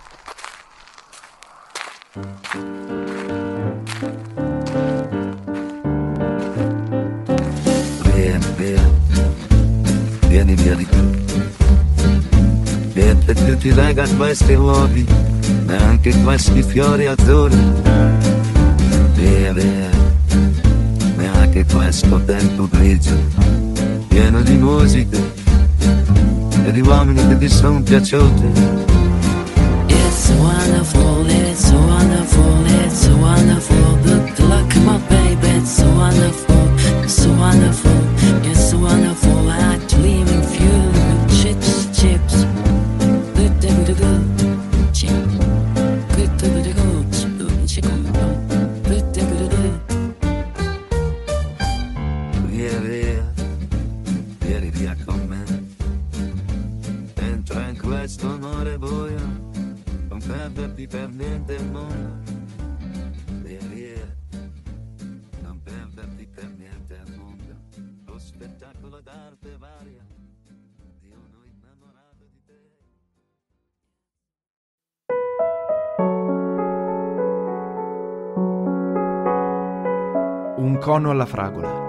Via, via. Vieni via di qui. Niente più ti lega a questi luoghi, neanche questi fiori azzurri. Via, via. che questo tempo grigio, pieno di musica e di uomini che ti sono piaciuti. It's wonderful, it's wonderful, it's wonderful. Good luck, my baby, it's wonderful, it's wonderful, it's wonderful. I dream of you, chips, chips. Good, good, good, chip. Good, good, good, chip. Good, good, good. Via, via, vieni via con me. Entra in questo amore buio, non perderti per niente il mondo. Via, via, non perderti per niente al mondo. Lo spettacolo d'arte varia di uno innamorato di te. Un cono alla fragola.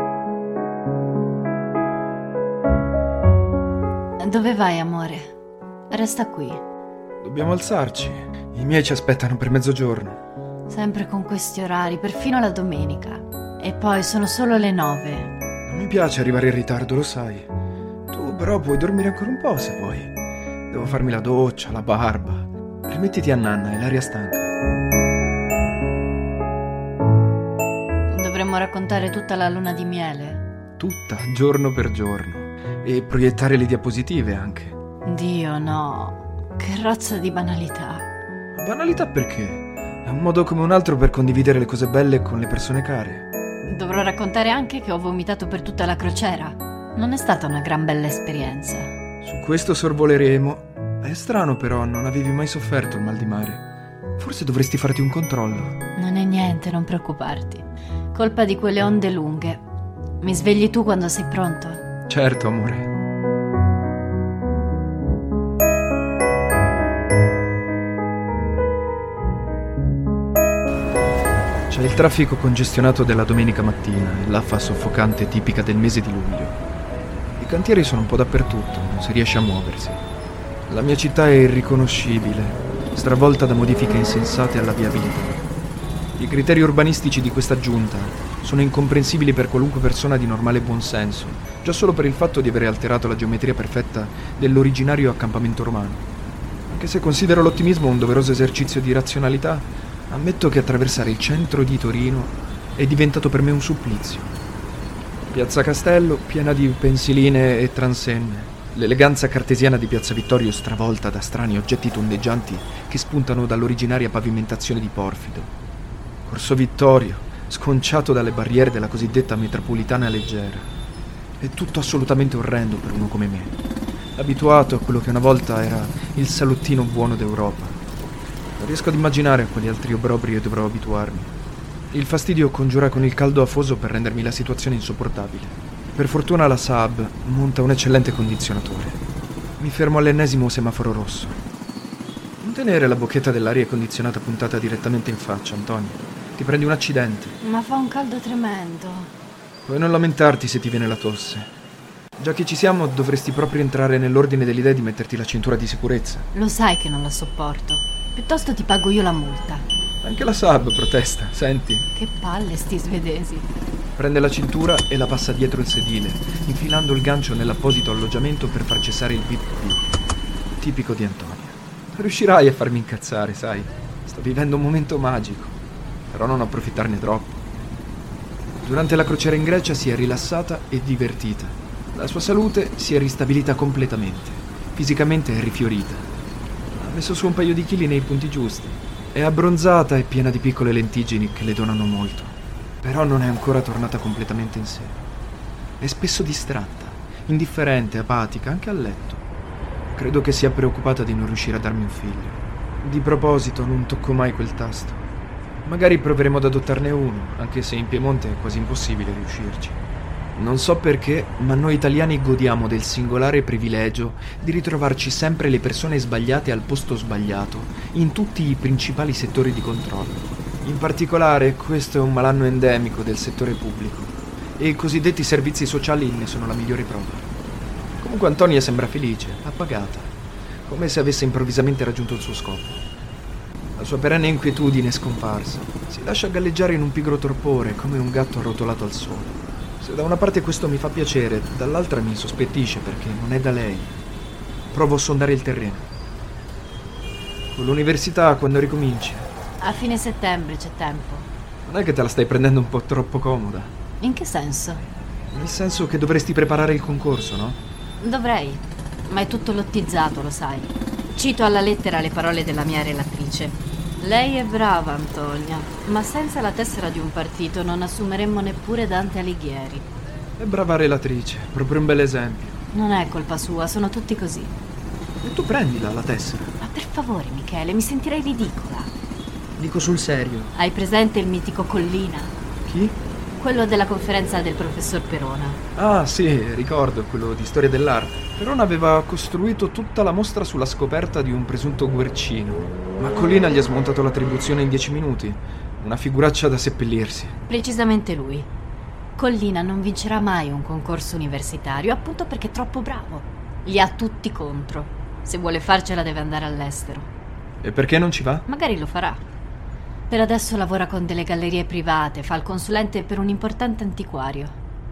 Dove vai, amore? Resta qui. Dobbiamo alzarci. I miei ci aspettano per mezzogiorno. Sempre con questi orari, perfino la domenica. E poi sono solo le nove. Non mi piace arrivare in ritardo, lo sai. Tu però puoi dormire ancora un po' se vuoi. Devo farmi la doccia, la barba. Rimettiti a nanna, è l'aria stanca. Dovremmo raccontare tutta la luna di miele. Tutta, giorno per giorno. E proiettare le diapositive anche. Dio, no. Che razza di banalità. Banalità perché? È un modo come un altro per condividere le cose belle con le persone care. Dovrò raccontare anche che ho vomitato per tutta la crociera. Non è stata una gran bella esperienza. Su questo sorvoleremo. È strano però, non avevi mai sofferto il mal di mare. Forse dovresti farti un controllo. Non è niente, non preoccuparti. Colpa di quelle onde lunghe. Mi svegli tu quando sei pronto? Certo, amore. C'è il traffico congestionato della domenica mattina e l'affa soffocante tipica del mese di luglio. I cantieri sono un po' dappertutto, non si riesce a muoversi. La mia città è irriconoscibile, stravolta da modifiche insensate alla viabilità. I criteri urbanistici di questa giunta sono incomprensibili per qualunque persona di normale buonsenso, già solo per il fatto di aver alterato la geometria perfetta dell'originario accampamento romano. Anche se considero l'ottimismo un doveroso esercizio di razionalità, ammetto che attraversare il centro di Torino è diventato per me un supplizio. Piazza Castello, piena di pensiline e transenne, l'eleganza cartesiana di Piazza Vittorio stravolta da strani oggetti tondeggianti che spuntano dall'originaria pavimentazione di porfido. Corso Vittorio, sconciato dalle barriere della cosiddetta metropolitana leggera. È tutto assolutamente orrendo per uno come me, abituato a quello che una volta era il salottino buono d'Europa. Non riesco ad immaginare a quali altri obbrobri dovrò abituarmi. Il fastidio congiura con il caldo afoso per rendermi la situazione insopportabile. Per fortuna la Saab monta un eccellente condizionatore. Mi fermo all'ennesimo semaforo rosso. Non tenere la bocchetta dell'aria condizionata puntata direttamente in faccia, Antonio. Ti prendi un accidente. Ma fa un caldo tremendo. Puoi non lamentarti se ti viene la tosse. Già che ci siamo, dovresti proprio entrare nell'ordine delle idee di metterti la cintura di sicurezza. Lo sai che non la sopporto. Piuttosto ti pago io la multa. Anche la Saab protesta, senti. Che palle sti svedesi. Prende la cintura e la passa dietro il sedile, infilando il gancio nell'apposito alloggiamento per far cessare il bip bip. Tipico di Antonio. Riuscirai a farmi incazzare, sai. Sto vivendo un momento magico. Però non approfittarne troppo. Durante la crociera in Grecia si è rilassata e divertita. La sua salute si è ristabilita completamente. Fisicamente è rifiorita. Ha messo su un paio di chili nei punti giusti. È abbronzata e piena di piccole lentiggini che le donano molto. Però non è ancora tornata completamente in sé. È spesso distratta, indifferente, apatica, anche a letto. Credo che sia preoccupata di non riuscire a darmi un figlio. Di proposito, non tocco mai quel tasto. Magari proveremo ad adottarne uno, anche se in Piemonte è quasi impossibile riuscirci. Non so perché, ma noi italiani godiamo del singolare privilegio di ritrovarci sempre le persone sbagliate al posto sbagliato in tutti i principali settori di controllo. In particolare, questo è un malanno endemico del settore pubblico e i cosiddetti servizi sociali ne sono la migliore prova. Comunque Antonia sembra felice, appagata, come se avesse improvvisamente raggiunto il suo scopo. sua perenne inquietudine è scomparsa. Si lascia galleggiare in un pigro torpore, come un gatto arrotolato al sole. Se da una parte questo mi fa piacere, dall'altra mi insospettisce perché non è da lei. Provo a sondare il terreno. Con l'università, quando ricominci? A fine settembre c'è tempo. Non è che te la stai prendendo un po' troppo comoda? In che senso? Nel senso che dovresti preparare il concorso, no? Dovrei, ma è tutto lottizzato, lo sai. Cito alla lettera le parole della mia relatrice. Lei è brava, Antonia, ma senza la tessera di un partito non assumeremmo neppure Dante Alighieri. È brava relatrice, proprio un bel esempio. Non è colpa sua, sono tutti così. E tu prendila la tessera. Ma per favore, Michele, mi sentirei ridicola. Dico sul serio. Hai presente il mitico Collina? Chi? Quello della conferenza del professor Perona. Ah, sì, ricordo, quello di storia dell'arte. Perona aveva costruito tutta la mostra sulla scoperta di un presunto guercino. Ma Collina gli ha smontato l'attribuzione in dieci minuti. Una figuraccia da seppellirsi. Precisamente lui. Collina non vincerà mai un concorso universitario, appunto perché è troppo bravo. Li ha tutti contro. Se vuole farcela deve andare all'estero. E perché non ci va? Magari lo farà. Per adesso lavora con delle gallerie private, fa il consulente per un importante antiquario.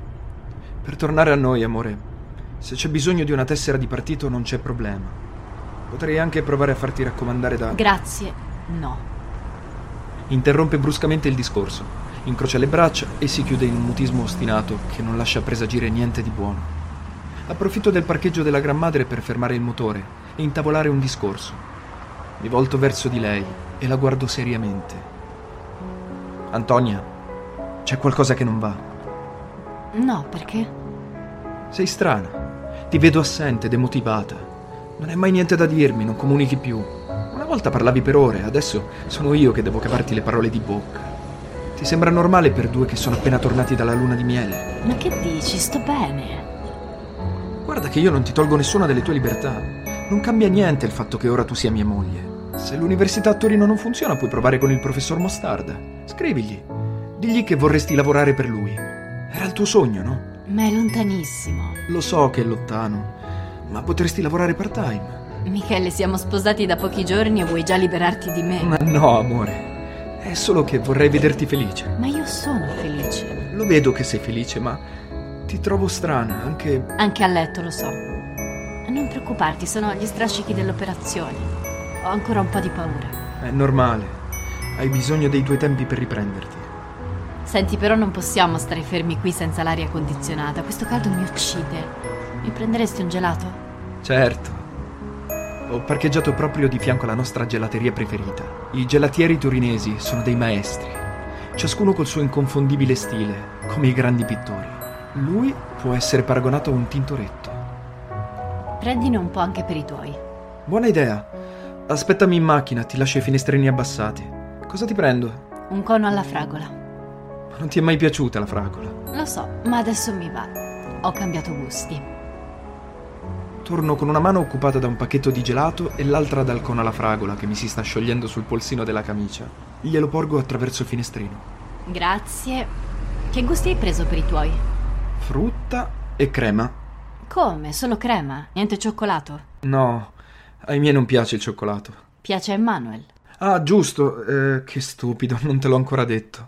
Per tornare a noi, amore, se c'è bisogno di una tessera di partito non c'è problema. Potrei anche provare a farti raccomandare da... Grazie, no. Interrompe bruscamente il discorso, incrocia le braccia e si chiude in un mutismo ostinato che non lascia presagire niente di buono. Approfitto del parcheggio della Gran Madre per fermare il motore e intavolare un discorso. Mi volto verso di lei e la guardo seriamente. Antonia, c'è qualcosa che non va? No, perché? Sei strana. Ti vedo assente, demotivata. Non hai mai niente da dirmi, non comunichi più. Una volta parlavi per ore, adesso sono io che devo cavarti le parole di bocca. Ti sembra normale per due che sono appena tornati dalla luna di miele? Ma che dici? Sto bene. Guarda che io non ti tolgo nessuna delle tue libertà. Non cambia niente il fatto che ora tu sia mia moglie. Se l'università a Torino non funziona, puoi provare con il professor Mostarda. Scrivigli. Digli che vorresti lavorare per lui. Era il tuo sogno, no? Ma è lontanissimo. Lo so che è lontano, ma potresti lavorare part-time. Michele, siamo sposati da pochi giorni e vuoi già liberarti di me? Ma no, amore. È solo che vorrei vederti felice. Ma io sono felice. Lo vedo che sei felice, ma ti trovo strana, anche... Anche a letto, lo so. Non preoccuparti, sono gli strascichi dell'operazione. Ho ancora un po' di paura. È normale. Hai bisogno dei tuoi tempi per riprenderti. Senti, però non possiamo stare fermi qui senza l'aria condizionata. Questo caldo mi uccide. Mi prenderesti un gelato? Certo. Ho parcheggiato proprio di fianco alla nostra gelateria preferita. I gelatieri torinesi sono dei maestri. Ciascuno col suo inconfondibile stile, come i grandi pittori. Lui può essere paragonato a un Tintoretto. Prendine un po' anche per i tuoi. Buona idea. Aspettami in macchina, ti lascio i finestrini abbassati. Cosa ti prendo? Un cono alla fragola. Ma non ti è mai piaciuta la fragola? Lo so, ma adesso mi va. Ho cambiato gusti. Torno con una mano occupata da un pacchetto di gelato e l'altra dal cono alla fragola che mi si sta sciogliendo sul polsino della camicia. Glielo porgo attraverso il finestrino. Grazie. Che gusti hai preso per i tuoi? Frutta e crema. Come? Solo crema? Niente cioccolato? No, ai miei non piace il cioccolato. Piace a Emanuel? Ah, giusto, eh, che stupido, non te l'ho ancora detto.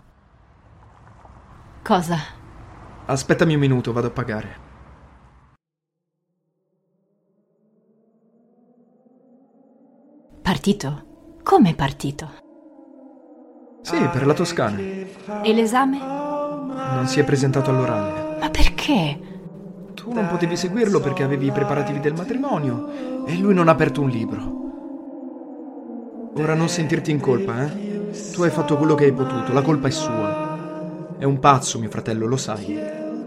Cosa? Aspettami un minuto, vado a pagare. Partito? Come partito? Sì, per la Toscana. E l'esame? Non si è presentato all'orale. Ma perché? Tu non potevi seguirlo perché avevi i preparativi del matrimonio e lui non ha aperto un libro. Ora non sentirti in colpa, eh? Tu hai fatto quello che hai potuto, la colpa è sua. È un pazzo, mio fratello, lo sai.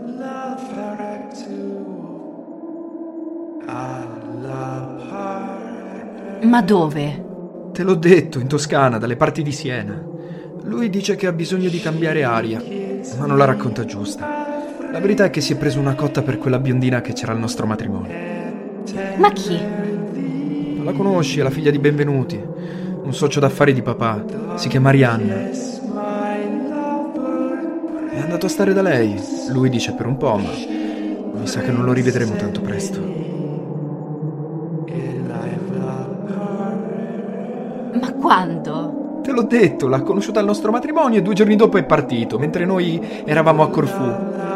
Ma dove? Te l'ho detto, in Toscana, dalle parti di Siena. Lui dice che ha bisogno di cambiare aria, ma non la racconta giusta. La verità è che si è preso una cotta per quella biondina che c'era al nostro matrimonio. Ma chi? La conosci, è la figlia di Benvenuti, un socio d'affari di papà. Si chiama Arianna. È andato a stare da lei, lui dice per un po', ma mi sa che non lo rivedremo tanto presto. Ma quando? Te l'ho detto, l'ha conosciuta al nostro matrimonio e due giorni dopo è partito, mentre noi eravamo a Corfù.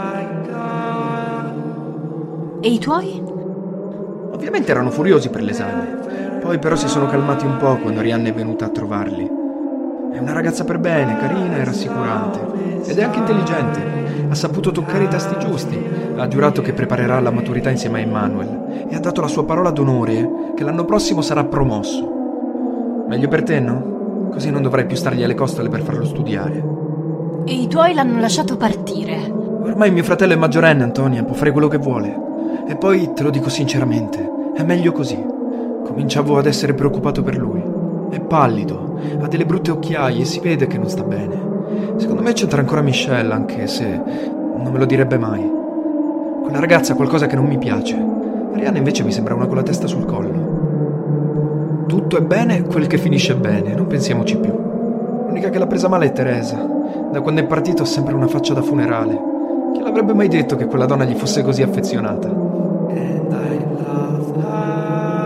E i tuoi? Ovviamente erano furiosi per l'esame. Poi però si sono calmati un po' quando Rihanna è venuta a trovarli. È una ragazza per bene, carina e rassicurante. Ed è anche intelligente. Ha saputo toccare i tasti giusti. Ha giurato che preparerà la maturità insieme a Emmanuel. E ha dato la sua parola d'onore che l'anno prossimo sarà promosso. Meglio per te, no? Così non dovrai più stargli alle costole per farlo studiare. E i tuoi l'hanno lasciato partire? Ormai mio fratello è maggiorenne, Antonia. Può fare quello che vuole. E poi, te lo dico sinceramente, è meglio così. Cominciavo ad essere preoccupato per lui. È pallido, ha delle brutte occhiaie e si vede che non sta bene. Secondo me c'entra ancora Michelle, anche se non me lo direbbe mai. Quella ragazza ha qualcosa che non mi piace. Arianna invece mi sembra una con la testa sul collo. Tutto è bene quel che finisce bene, non pensiamoci più. L'unica che l'ha presa male è Teresa. Da quando è partito ha sempre una faccia da funerale. Chi l'avrebbe mai detto che quella donna gli fosse così affezionata? And I love her.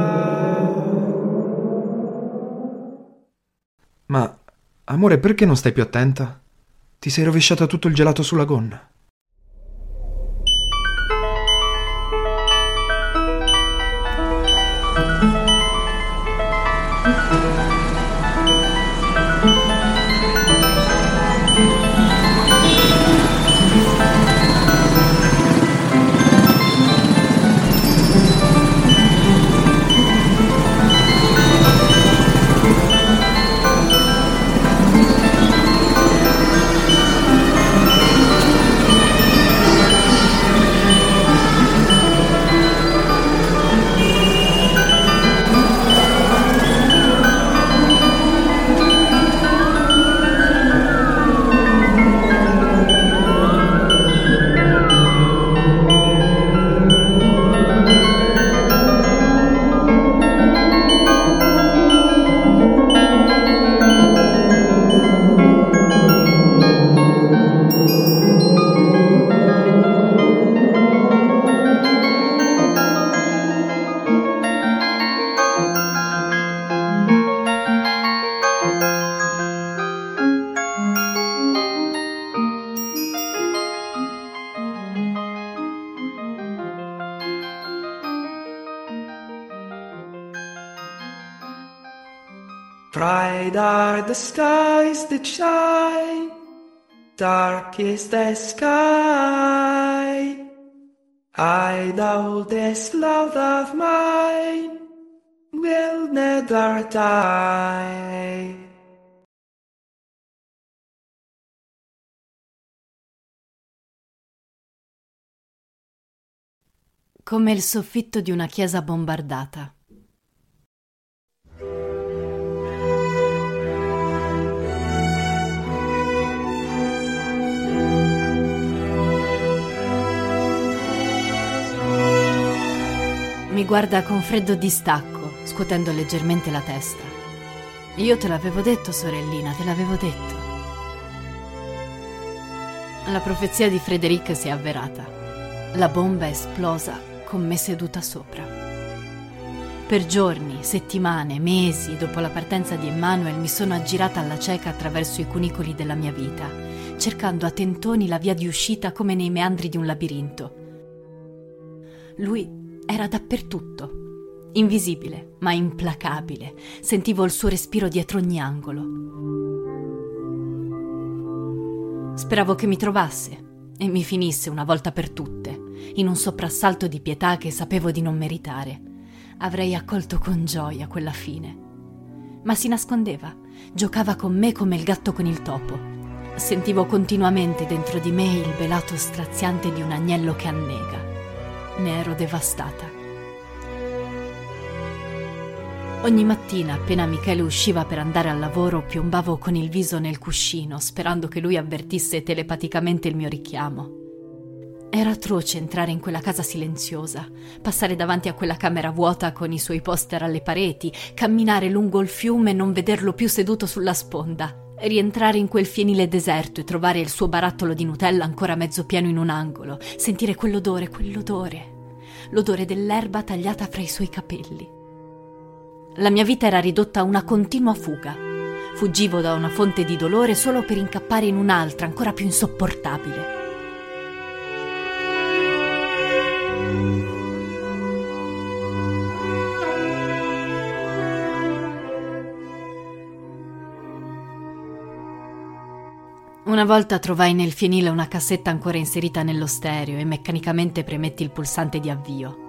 Ma, amore, perché non stai più attenta? Ti sei rovesciata tutto il gelato sulla gonna. Bright are the skies that shine, dark is the sky. I know this love of mine will never die. Come il soffitto di una chiesa bombardata. Mi guarda con freddo distacco, scuotendo leggermente la testa. Io te l'avevo detto, sorellina, te l'avevo detto. La profezia di Frédéric si è avverata. La bomba è esplosa con me seduta sopra. Per giorni, settimane, mesi dopo la partenza di Emmanuel mi sono aggirata alla cieca attraverso i cunicoli della mia vita, cercando a tentoni la via di uscita come nei meandri di un labirinto. Lui era dappertutto, invisibile ma implacabile. Sentivo il suo respiro dietro ogni angolo. Speravo che mi trovasse e mi finisse una volta per tutte, in un soprassalto di pietà che sapevo di non meritare. Avrei accolto con gioia quella fine. Ma si nascondeva, giocava con me come il gatto con il topo. Sentivo continuamente dentro di me il belato straziante di un agnello che annega. Ne ero devastata. Ogni mattina, appena Michele usciva per andare al lavoro, piombavo con il viso nel cuscino, sperando che lui avvertisse telepaticamente il mio richiamo. Era atroce entrare in quella casa silenziosa, passare davanti a quella camera vuota con i suoi poster alle pareti, camminare lungo il fiume e non vederlo più seduto sulla sponda, rientrare in quel fienile deserto e trovare il suo barattolo di Nutella ancora mezzo pieno in un angolo, sentire quell'odore, quell'odore, l'odore dell'erba tagliata fra i suoi capelli. La mia vita era ridotta a una continua fuga. Fuggivo da una fonte di dolore solo per incappare in un'altra, ancora più insopportabile. Una volta trovai nel fienile una cassetta ancora inserita nello stereo e meccanicamente premetti il pulsante di avvio.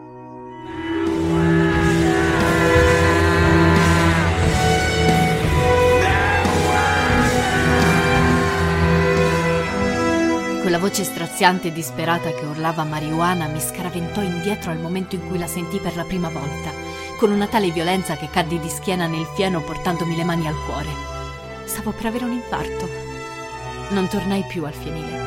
Quella voce straziante e disperata che urlava marijuana mi scaraventò indietro al momento in cui la sentii per la prima volta, con una tale violenza che caddi di schiena nel fieno portandomi le mani al cuore. Stavo per avere un infarto. Non tornai più al fienile.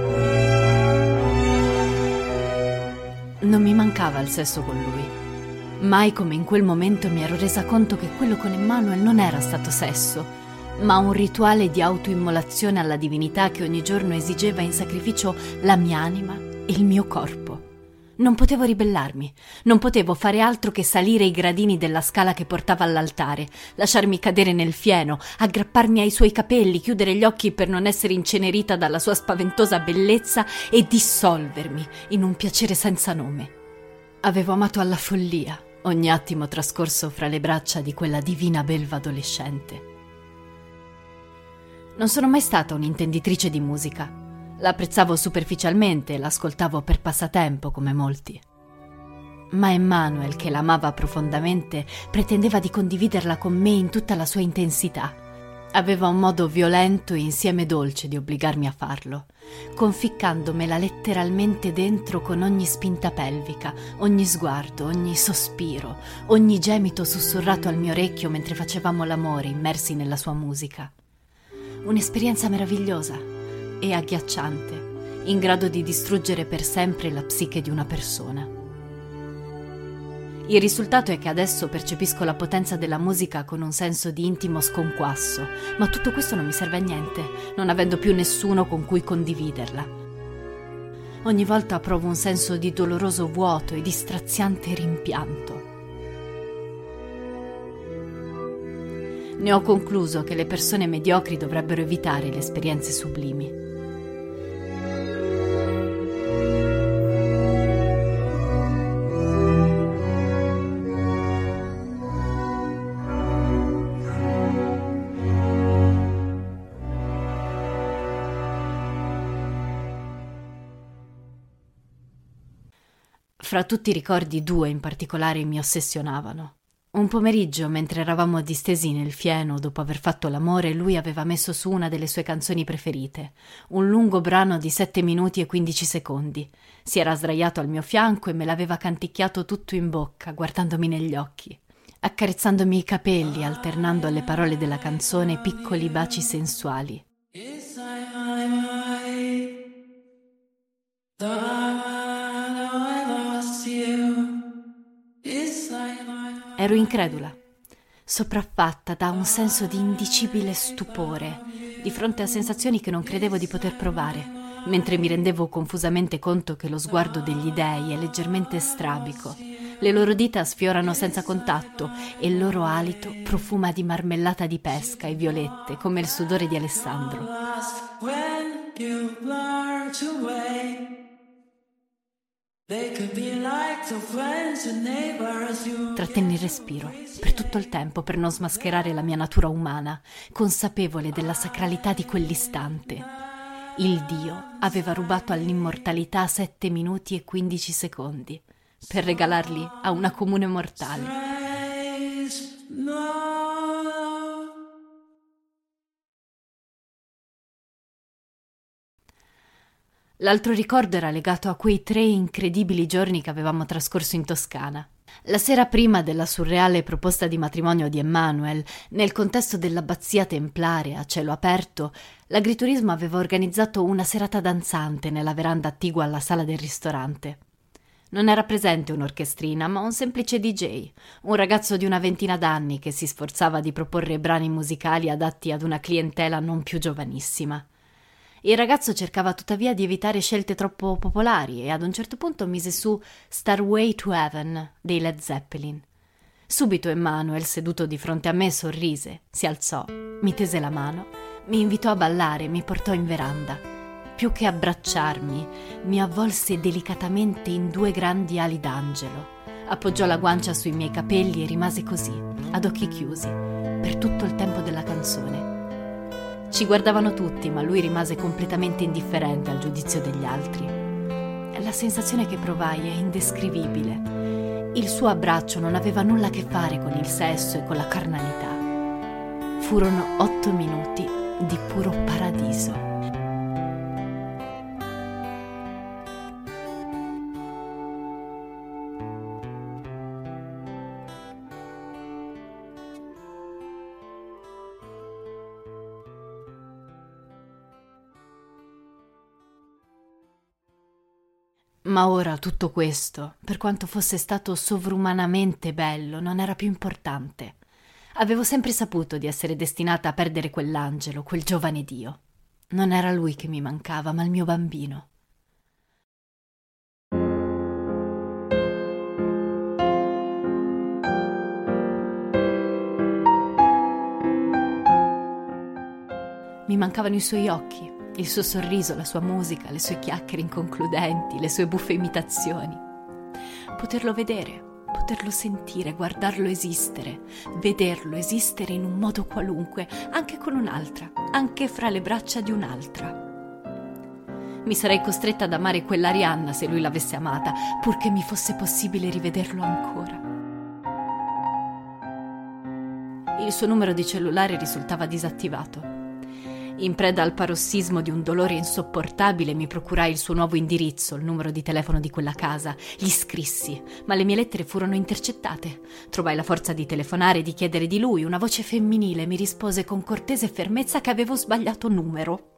Non mi mancava il sesso con lui. Mai come in quel momento mi ero resa conto che quello con Emmanuel non era stato sesso, ma un rituale di autoimmolazione alla divinità che ogni giorno esigeva in sacrificio la mia anima e il mio corpo. Non potevo ribellarmi, non potevo fare altro che salire i gradini della scala che portava all'altare, lasciarmi cadere nel fieno, aggrapparmi ai suoi capelli, chiudere gli occhi per non essere incenerita dalla sua spaventosa bellezza e dissolvermi in un piacere senza nome. Avevo amato alla follia ogni attimo trascorso fra le braccia di quella divina belva adolescente. Non sono mai stata un'intenditrice di musica. L'apprezzavo superficialmente e l'ascoltavo per passatempo come molti. Ma Emmanuel, che l'amava profondamente, pretendeva di condividerla con me in tutta la sua intensità. Aveva un modo violento e insieme dolce di obbligarmi a farlo, conficcandomela letteralmente dentro con ogni spinta pelvica, ogni sguardo, ogni sospiro, ogni gemito sussurrato al mio orecchio mentre facevamo l'amore immersi nella sua musica. Un'esperienza meravigliosa e agghiacciante, in grado di distruggere per sempre la psiche di una persona. Il risultato è che adesso percepisco la potenza della musica con un senso di intimo sconquasso, ma tutto questo non mi serve a niente, non avendo più nessuno con cui condividerla. Ogni volta provo un senso di doloroso vuoto e di straziante rimpianto. Ne ho concluso che le persone mediocri dovrebbero evitare le esperienze sublimi. Fra tutti i ricordi, due in particolare mi ossessionavano. Un pomeriggio, mentre eravamo distesi nel fieno dopo aver fatto l'amore, lui aveva messo su una delle sue canzoni preferite, un lungo brano di sette minuti e quindici secondi. Si era sdraiato al mio fianco e me l'aveva canticchiato tutto in bocca, guardandomi negli occhi, accarezzandomi i capelli, alternando alle parole della canzone piccoli baci sensuali. Ero incredula, sopraffatta da un senso di indicibile stupore di fronte a sensazioni che non credevo di poter provare, mentre mi rendevo confusamente conto che lo sguardo degli dei è leggermente strabico. Le loro dita sfiorano senza contatto e il loro alito profuma di marmellata di pesca e violette come il sudore di Alessandro. Trattenni il respiro per tutto il tempo per non smascherare la mia natura umana, consapevole della sacralità di quell'istante. Il Dio aveva rubato all'immortalità sette minuti e quindici secondi per regalarli a una comune mortale. L'altro ricordo era legato a quei tre incredibili giorni che avevamo trascorso in Toscana. La sera prima della surreale proposta di matrimonio di Emmanuel, nel contesto dell'abbazia templare a cielo aperto, l'agriturismo aveva organizzato una serata danzante nella veranda attigua alla sala del ristorante. Non era presente un'orchestrina, ma un semplice D J, un ragazzo di una ventina d'anni che si sforzava di proporre brani musicali adatti ad una clientela non più giovanissima. Il ragazzo cercava tuttavia di evitare scelte troppo popolari e ad un certo punto mise su Starway to Heaven dei Led Zeppelin. Subito Emmanuel, seduto di fronte a me, sorrise, si alzò Mi tese la mano, mi invitò a ballare, mi portò in veranda. Più che abbracciarmi, mi avvolse delicatamente in due grandi ali d'angelo. Appoggiò la guancia sui miei capelli e rimase così, ad occhi chiusi, per tutto il tempo della canzone. Ci guardavano tutti, ma lui rimase completamente indifferente al giudizio degli altri. La sensazione che provai è indescrivibile. Il suo abbraccio non aveva nulla a che fare con il sesso e con la carnalità. Furono otto minuti di puro paradiso. Ma ora tutto questo, per quanto fosse stato sovrumanamente bello, non era più importante. Avevo sempre saputo di essere destinata a perdere quell'angelo, quel giovane Dio. Non era lui che mi mancava, ma il mio bambino. Mi mancavano i suoi occhi, il suo sorriso, la sua musica, le sue chiacchiere inconcludenti, le sue buffe imitazioni. Poterlo vedere, poterlo sentire, guardarlo esistere, vederlo esistere in un modo qualunque, anche con un'altra, anche fra le braccia di un'altra. Mi sarei costretta ad amare quell'Arianna se lui l'avesse amata, purché mi fosse possibile rivederlo ancora. Il suo numero di cellulare risultava disattivato. In preda al parossismo di un dolore insopportabile mi procurai il suo nuovo indirizzo, il numero di telefono di quella casa. Gli scrissi, ma le mie lettere furono intercettate. Trovai la forza di telefonare e di chiedere di lui. Una voce femminile mi rispose con cortese fermezza che avevo sbagliato numero.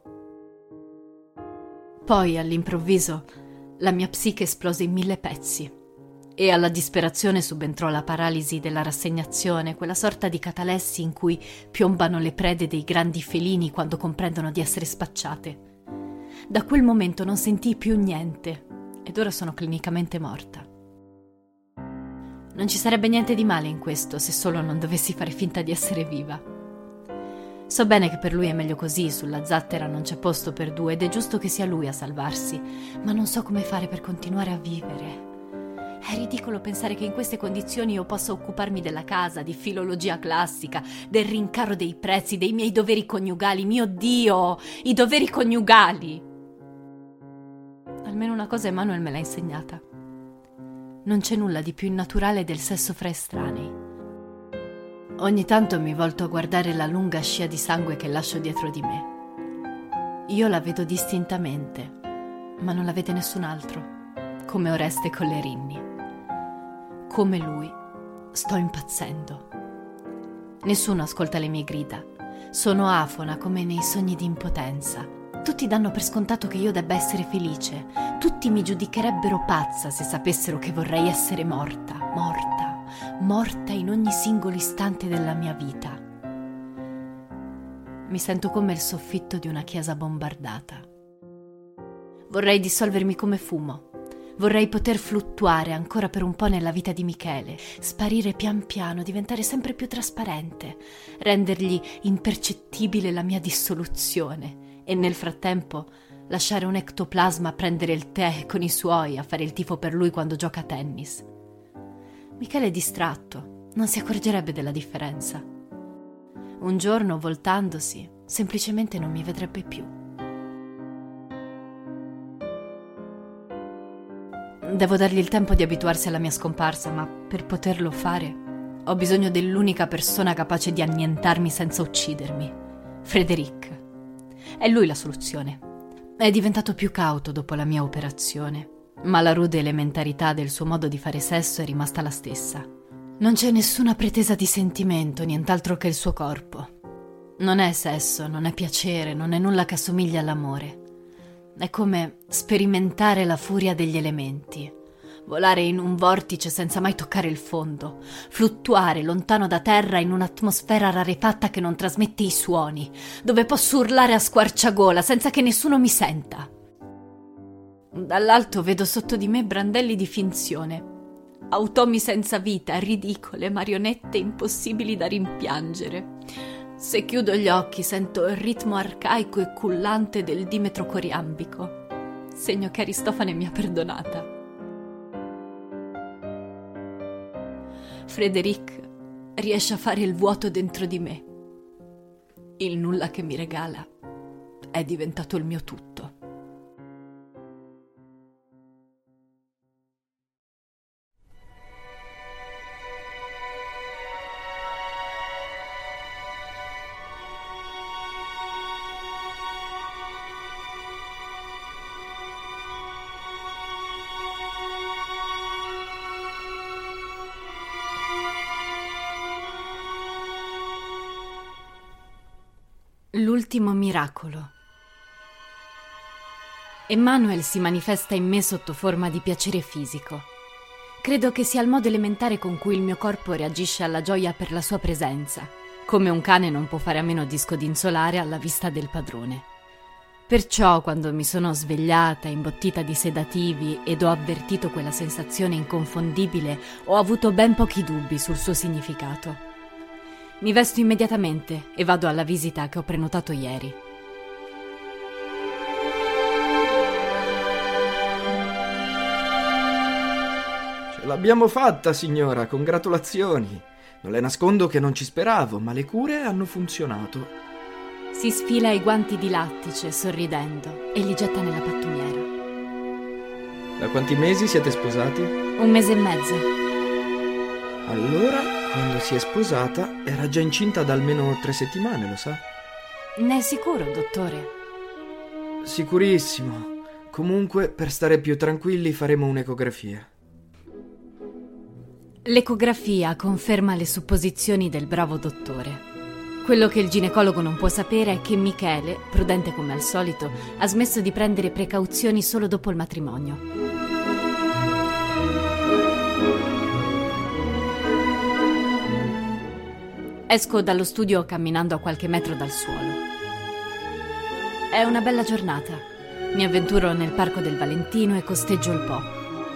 Poi, all'improvviso, la mia psiche esplose in mille pezzi. E alla disperazione subentrò la paralisi della rassegnazione, quella sorta di catalessi in cui piombano le prede dei grandi felini quando comprendono di essere spacciate. Da quel momento non sentii più niente ed ora sono clinicamente morta. Non ci sarebbe niente di male in questo se solo non dovessi fare finta di essere viva. So bene che per lui è meglio così, sulla zattera non c'è posto per due ed è giusto che sia lui a salvarsi, ma non so come fare per continuare a vivere. È ridicolo pensare che in queste condizioni io possa occuparmi della casa, di filologia classica, del rincaro dei prezzi, dei miei doveri coniugali. Mio Dio, i doveri coniugali! Almeno una cosa Emanuel me l'ha insegnata. Non c'è nulla di più innaturale del sesso fra estranei. Ogni tanto mi volto a guardare la lunga scia di sangue che lascio dietro di me. Io la vedo distintamente, ma non la vede nessun altro, come Oreste con le Rinni. Come lui, sto impazzendo. Nessuno ascolta le mie grida. Sono afona come nei sogni di impotenza. Tutti danno per scontato che io debba essere felice. Tutti mi giudicherebbero pazza se sapessero che vorrei essere morta, morta, morta in ogni singolo istante della mia vita. Mi sento come il soffitto di una chiesa bombardata. Vorrei dissolvermi come fumo. Vorrei poter fluttuare ancora per un po' nella vita di Michele, sparire pian piano, diventare sempre più trasparente, rendergli impercettibile la mia dissoluzione e nel frattempo lasciare un ectoplasma a prendere il tè con i suoi, a fare il tifo per lui quando gioca a tennis. Michele è distratto, non si accorgerebbe della differenza. Un giorno, voltandosi, semplicemente non mi vedrebbe più. Devo dargli il tempo di abituarsi alla mia scomparsa, ma per poterlo fare ho bisogno dell'unica persona capace di annientarmi senza uccidermi. Frédéric. È lui la soluzione. È diventato più cauto dopo la mia operazione, ma la rude elementarità del suo modo di fare sesso è rimasta la stessa. Non c'è nessuna pretesa di sentimento, nient'altro che il suo corpo. Non è sesso, non è piacere, non è nulla che assomiglia all'amore. È come sperimentare la furia degli elementi, volare in un vortice senza mai toccare il fondo, fluttuare lontano da terra in un'atmosfera rarefatta che non trasmette i suoni, dove posso urlare a squarciagola senza che nessuno mi senta. Dall'alto vedo sotto di me brandelli di finzione, automi senza vita, ridicole, marionette impossibili da rimpiangere. Se chiudo gli occhi sento il ritmo arcaico e cullante del dimetro coriambico, segno che Aristofane mi ha perdonata. Frédéric riesce a fare il vuoto dentro di me. Il nulla che mi regala è diventato il mio tutto. L'ultimo miracolo. Emmanuel si manifesta in me sotto forma di piacere fisico. Credo che sia il modo elementare con cui il mio corpo reagisce alla gioia per la sua presenza, come un cane non può fare a meno di scodinzolare alla vista del padrone. Perciò, quando mi sono svegliata, imbottita di sedativi, ed ho avvertito quella sensazione inconfondibile, ho avuto ben pochi dubbi sul suo significato. Mi vesto immediatamente e vado alla visita che ho prenotato ieri. Ce l'abbiamo fatta, signora, congratulazioni. Non le nascondo che non ci speravo, ma le cure hanno funzionato. Si sfila i guanti di lattice, sorridendo, e li getta nella pattumiera. Da quanti mesi siete sposati? Un mese e mezzo. Allora, quando si è sposata, era già incinta da almeno tre settimane, lo sa? Ne è sicuro, dottore? Sicurissimo. Comunque, per stare più tranquilli, faremo un'ecografia. L'ecografia conferma le supposizioni del bravo dottore. Quello che il ginecologo non può sapere è che Michele, prudente come al solito, ha smesso di prendere precauzioni solo dopo il matrimonio. Esco dallo studio camminando a qualche metro dal suolo. È una bella giornata. Mi avventuro nel parco del Valentino e costeggio il Po.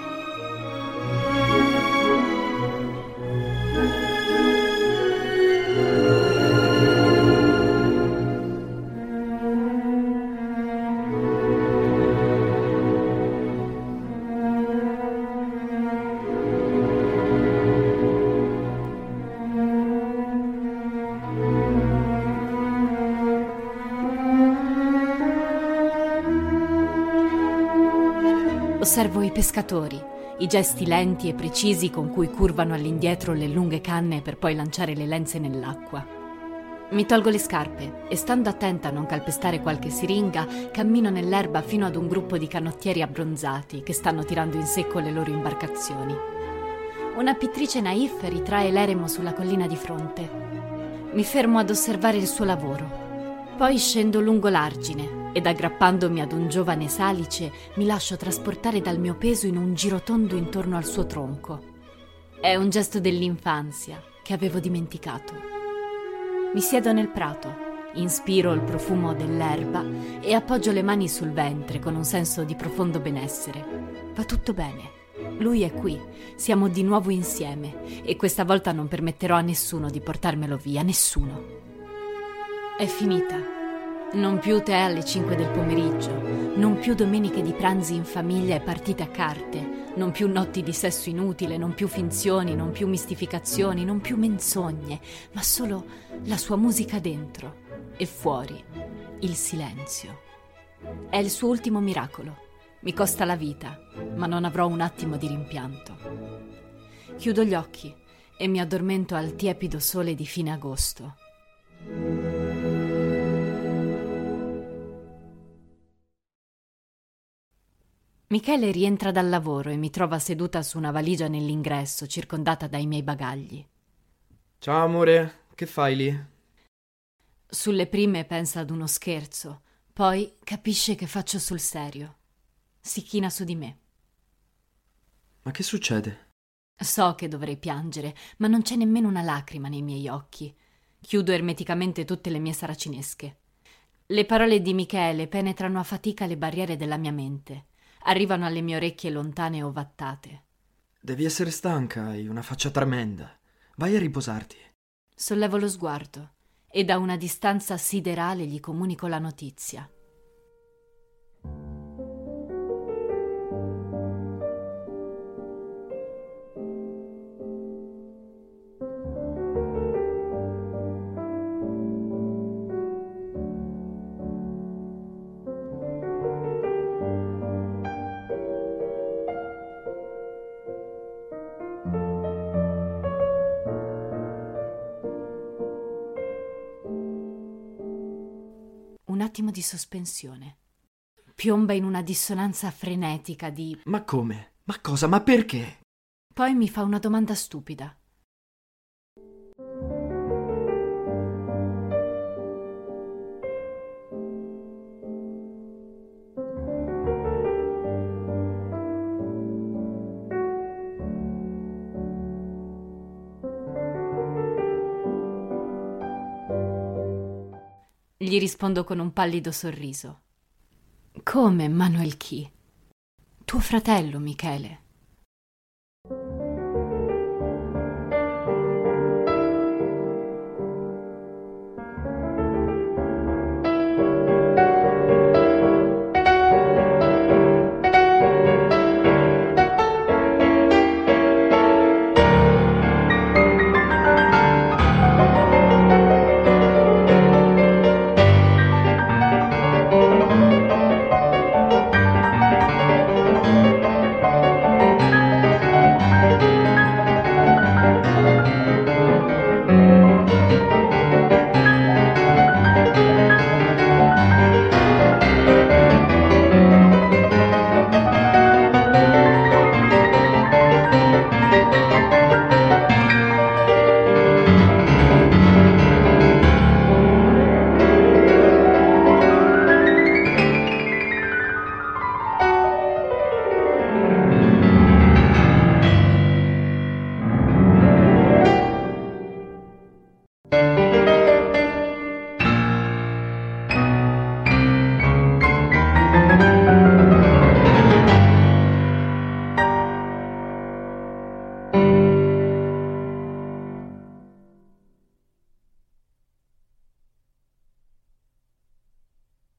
Osservo i pescatori, i gesti lenti e precisi con cui curvano all'indietro le lunghe canne per poi lanciare le lenze nell'acqua. Mi tolgo le scarpe e, stando attenta a non calpestare qualche siringa, cammino nell'erba fino ad un gruppo di canottieri abbronzati che stanno tirando in secco le loro imbarcazioni. Una pittrice naif ritrae l'eremo sulla collina di fronte. Mi fermo ad osservare il suo lavoro. Poi scendo lungo l'argine ed, aggrappandomi ad un giovane salice, mi lascio trasportare dal mio peso in un giro tondo intorno al suo tronco. È un gesto dell'infanzia che avevo dimenticato. Mi siedo nel prato, inspiro il profumo dell'erba e appoggio le mani sul ventre con un senso di profondo benessere. Va tutto bene. Lui è qui, siamo di nuovo insieme e questa volta non permetterò a nessuno di portarmelo via, nessuno. È finita. Non più tè alle cinque del pomeriggio, non più domeniche di pranzi in famiglia e partite a carte, non più notti di sesso inutile, non più finzioni, non più mistificazioni, non più menzogne, ma solo la sua musica dentro e fuori, il silenzio. È il suo ultimo miracolo. Mi costa la vita, ma non avrò un attimo di rimpianto. Chiudo gli occhi e mi addormento al tiepido sole di fine agosto. Michele rientra dal lavoro e mi trova seduta su una valigia nell'ingresso, circondata dai miei bagagli. Ciao amore, che fai lì? Sulle prime pensa ad uno scherzo, poi capisce che faccio sul serio. Si china su di me. Ma che succede? So che dovrei piangere, ma non c'è nemmeno una lacrima nei miei occhi. Chiudo ermeticamente tutte le mie saracinesche. Le parole di Michele penetrano a fatica le barriere della mia mente. Arrivano alle mie orecchie lontane e ovattate. Devi essere stanca, hai una faccia tremenda. Vai a riposarti. Sollevo lo sguardo e da una distanza siderale gli comunico la notizia. Un attimo di sospensione. Piomba in una dissonanza frenetica di Ma come? Ma cosa? Ma perché? Poi mi fa una domanda stupida. Gli rispondo con un pallido sorriso. Come, Manuel Key? Tuo fratello, Michele.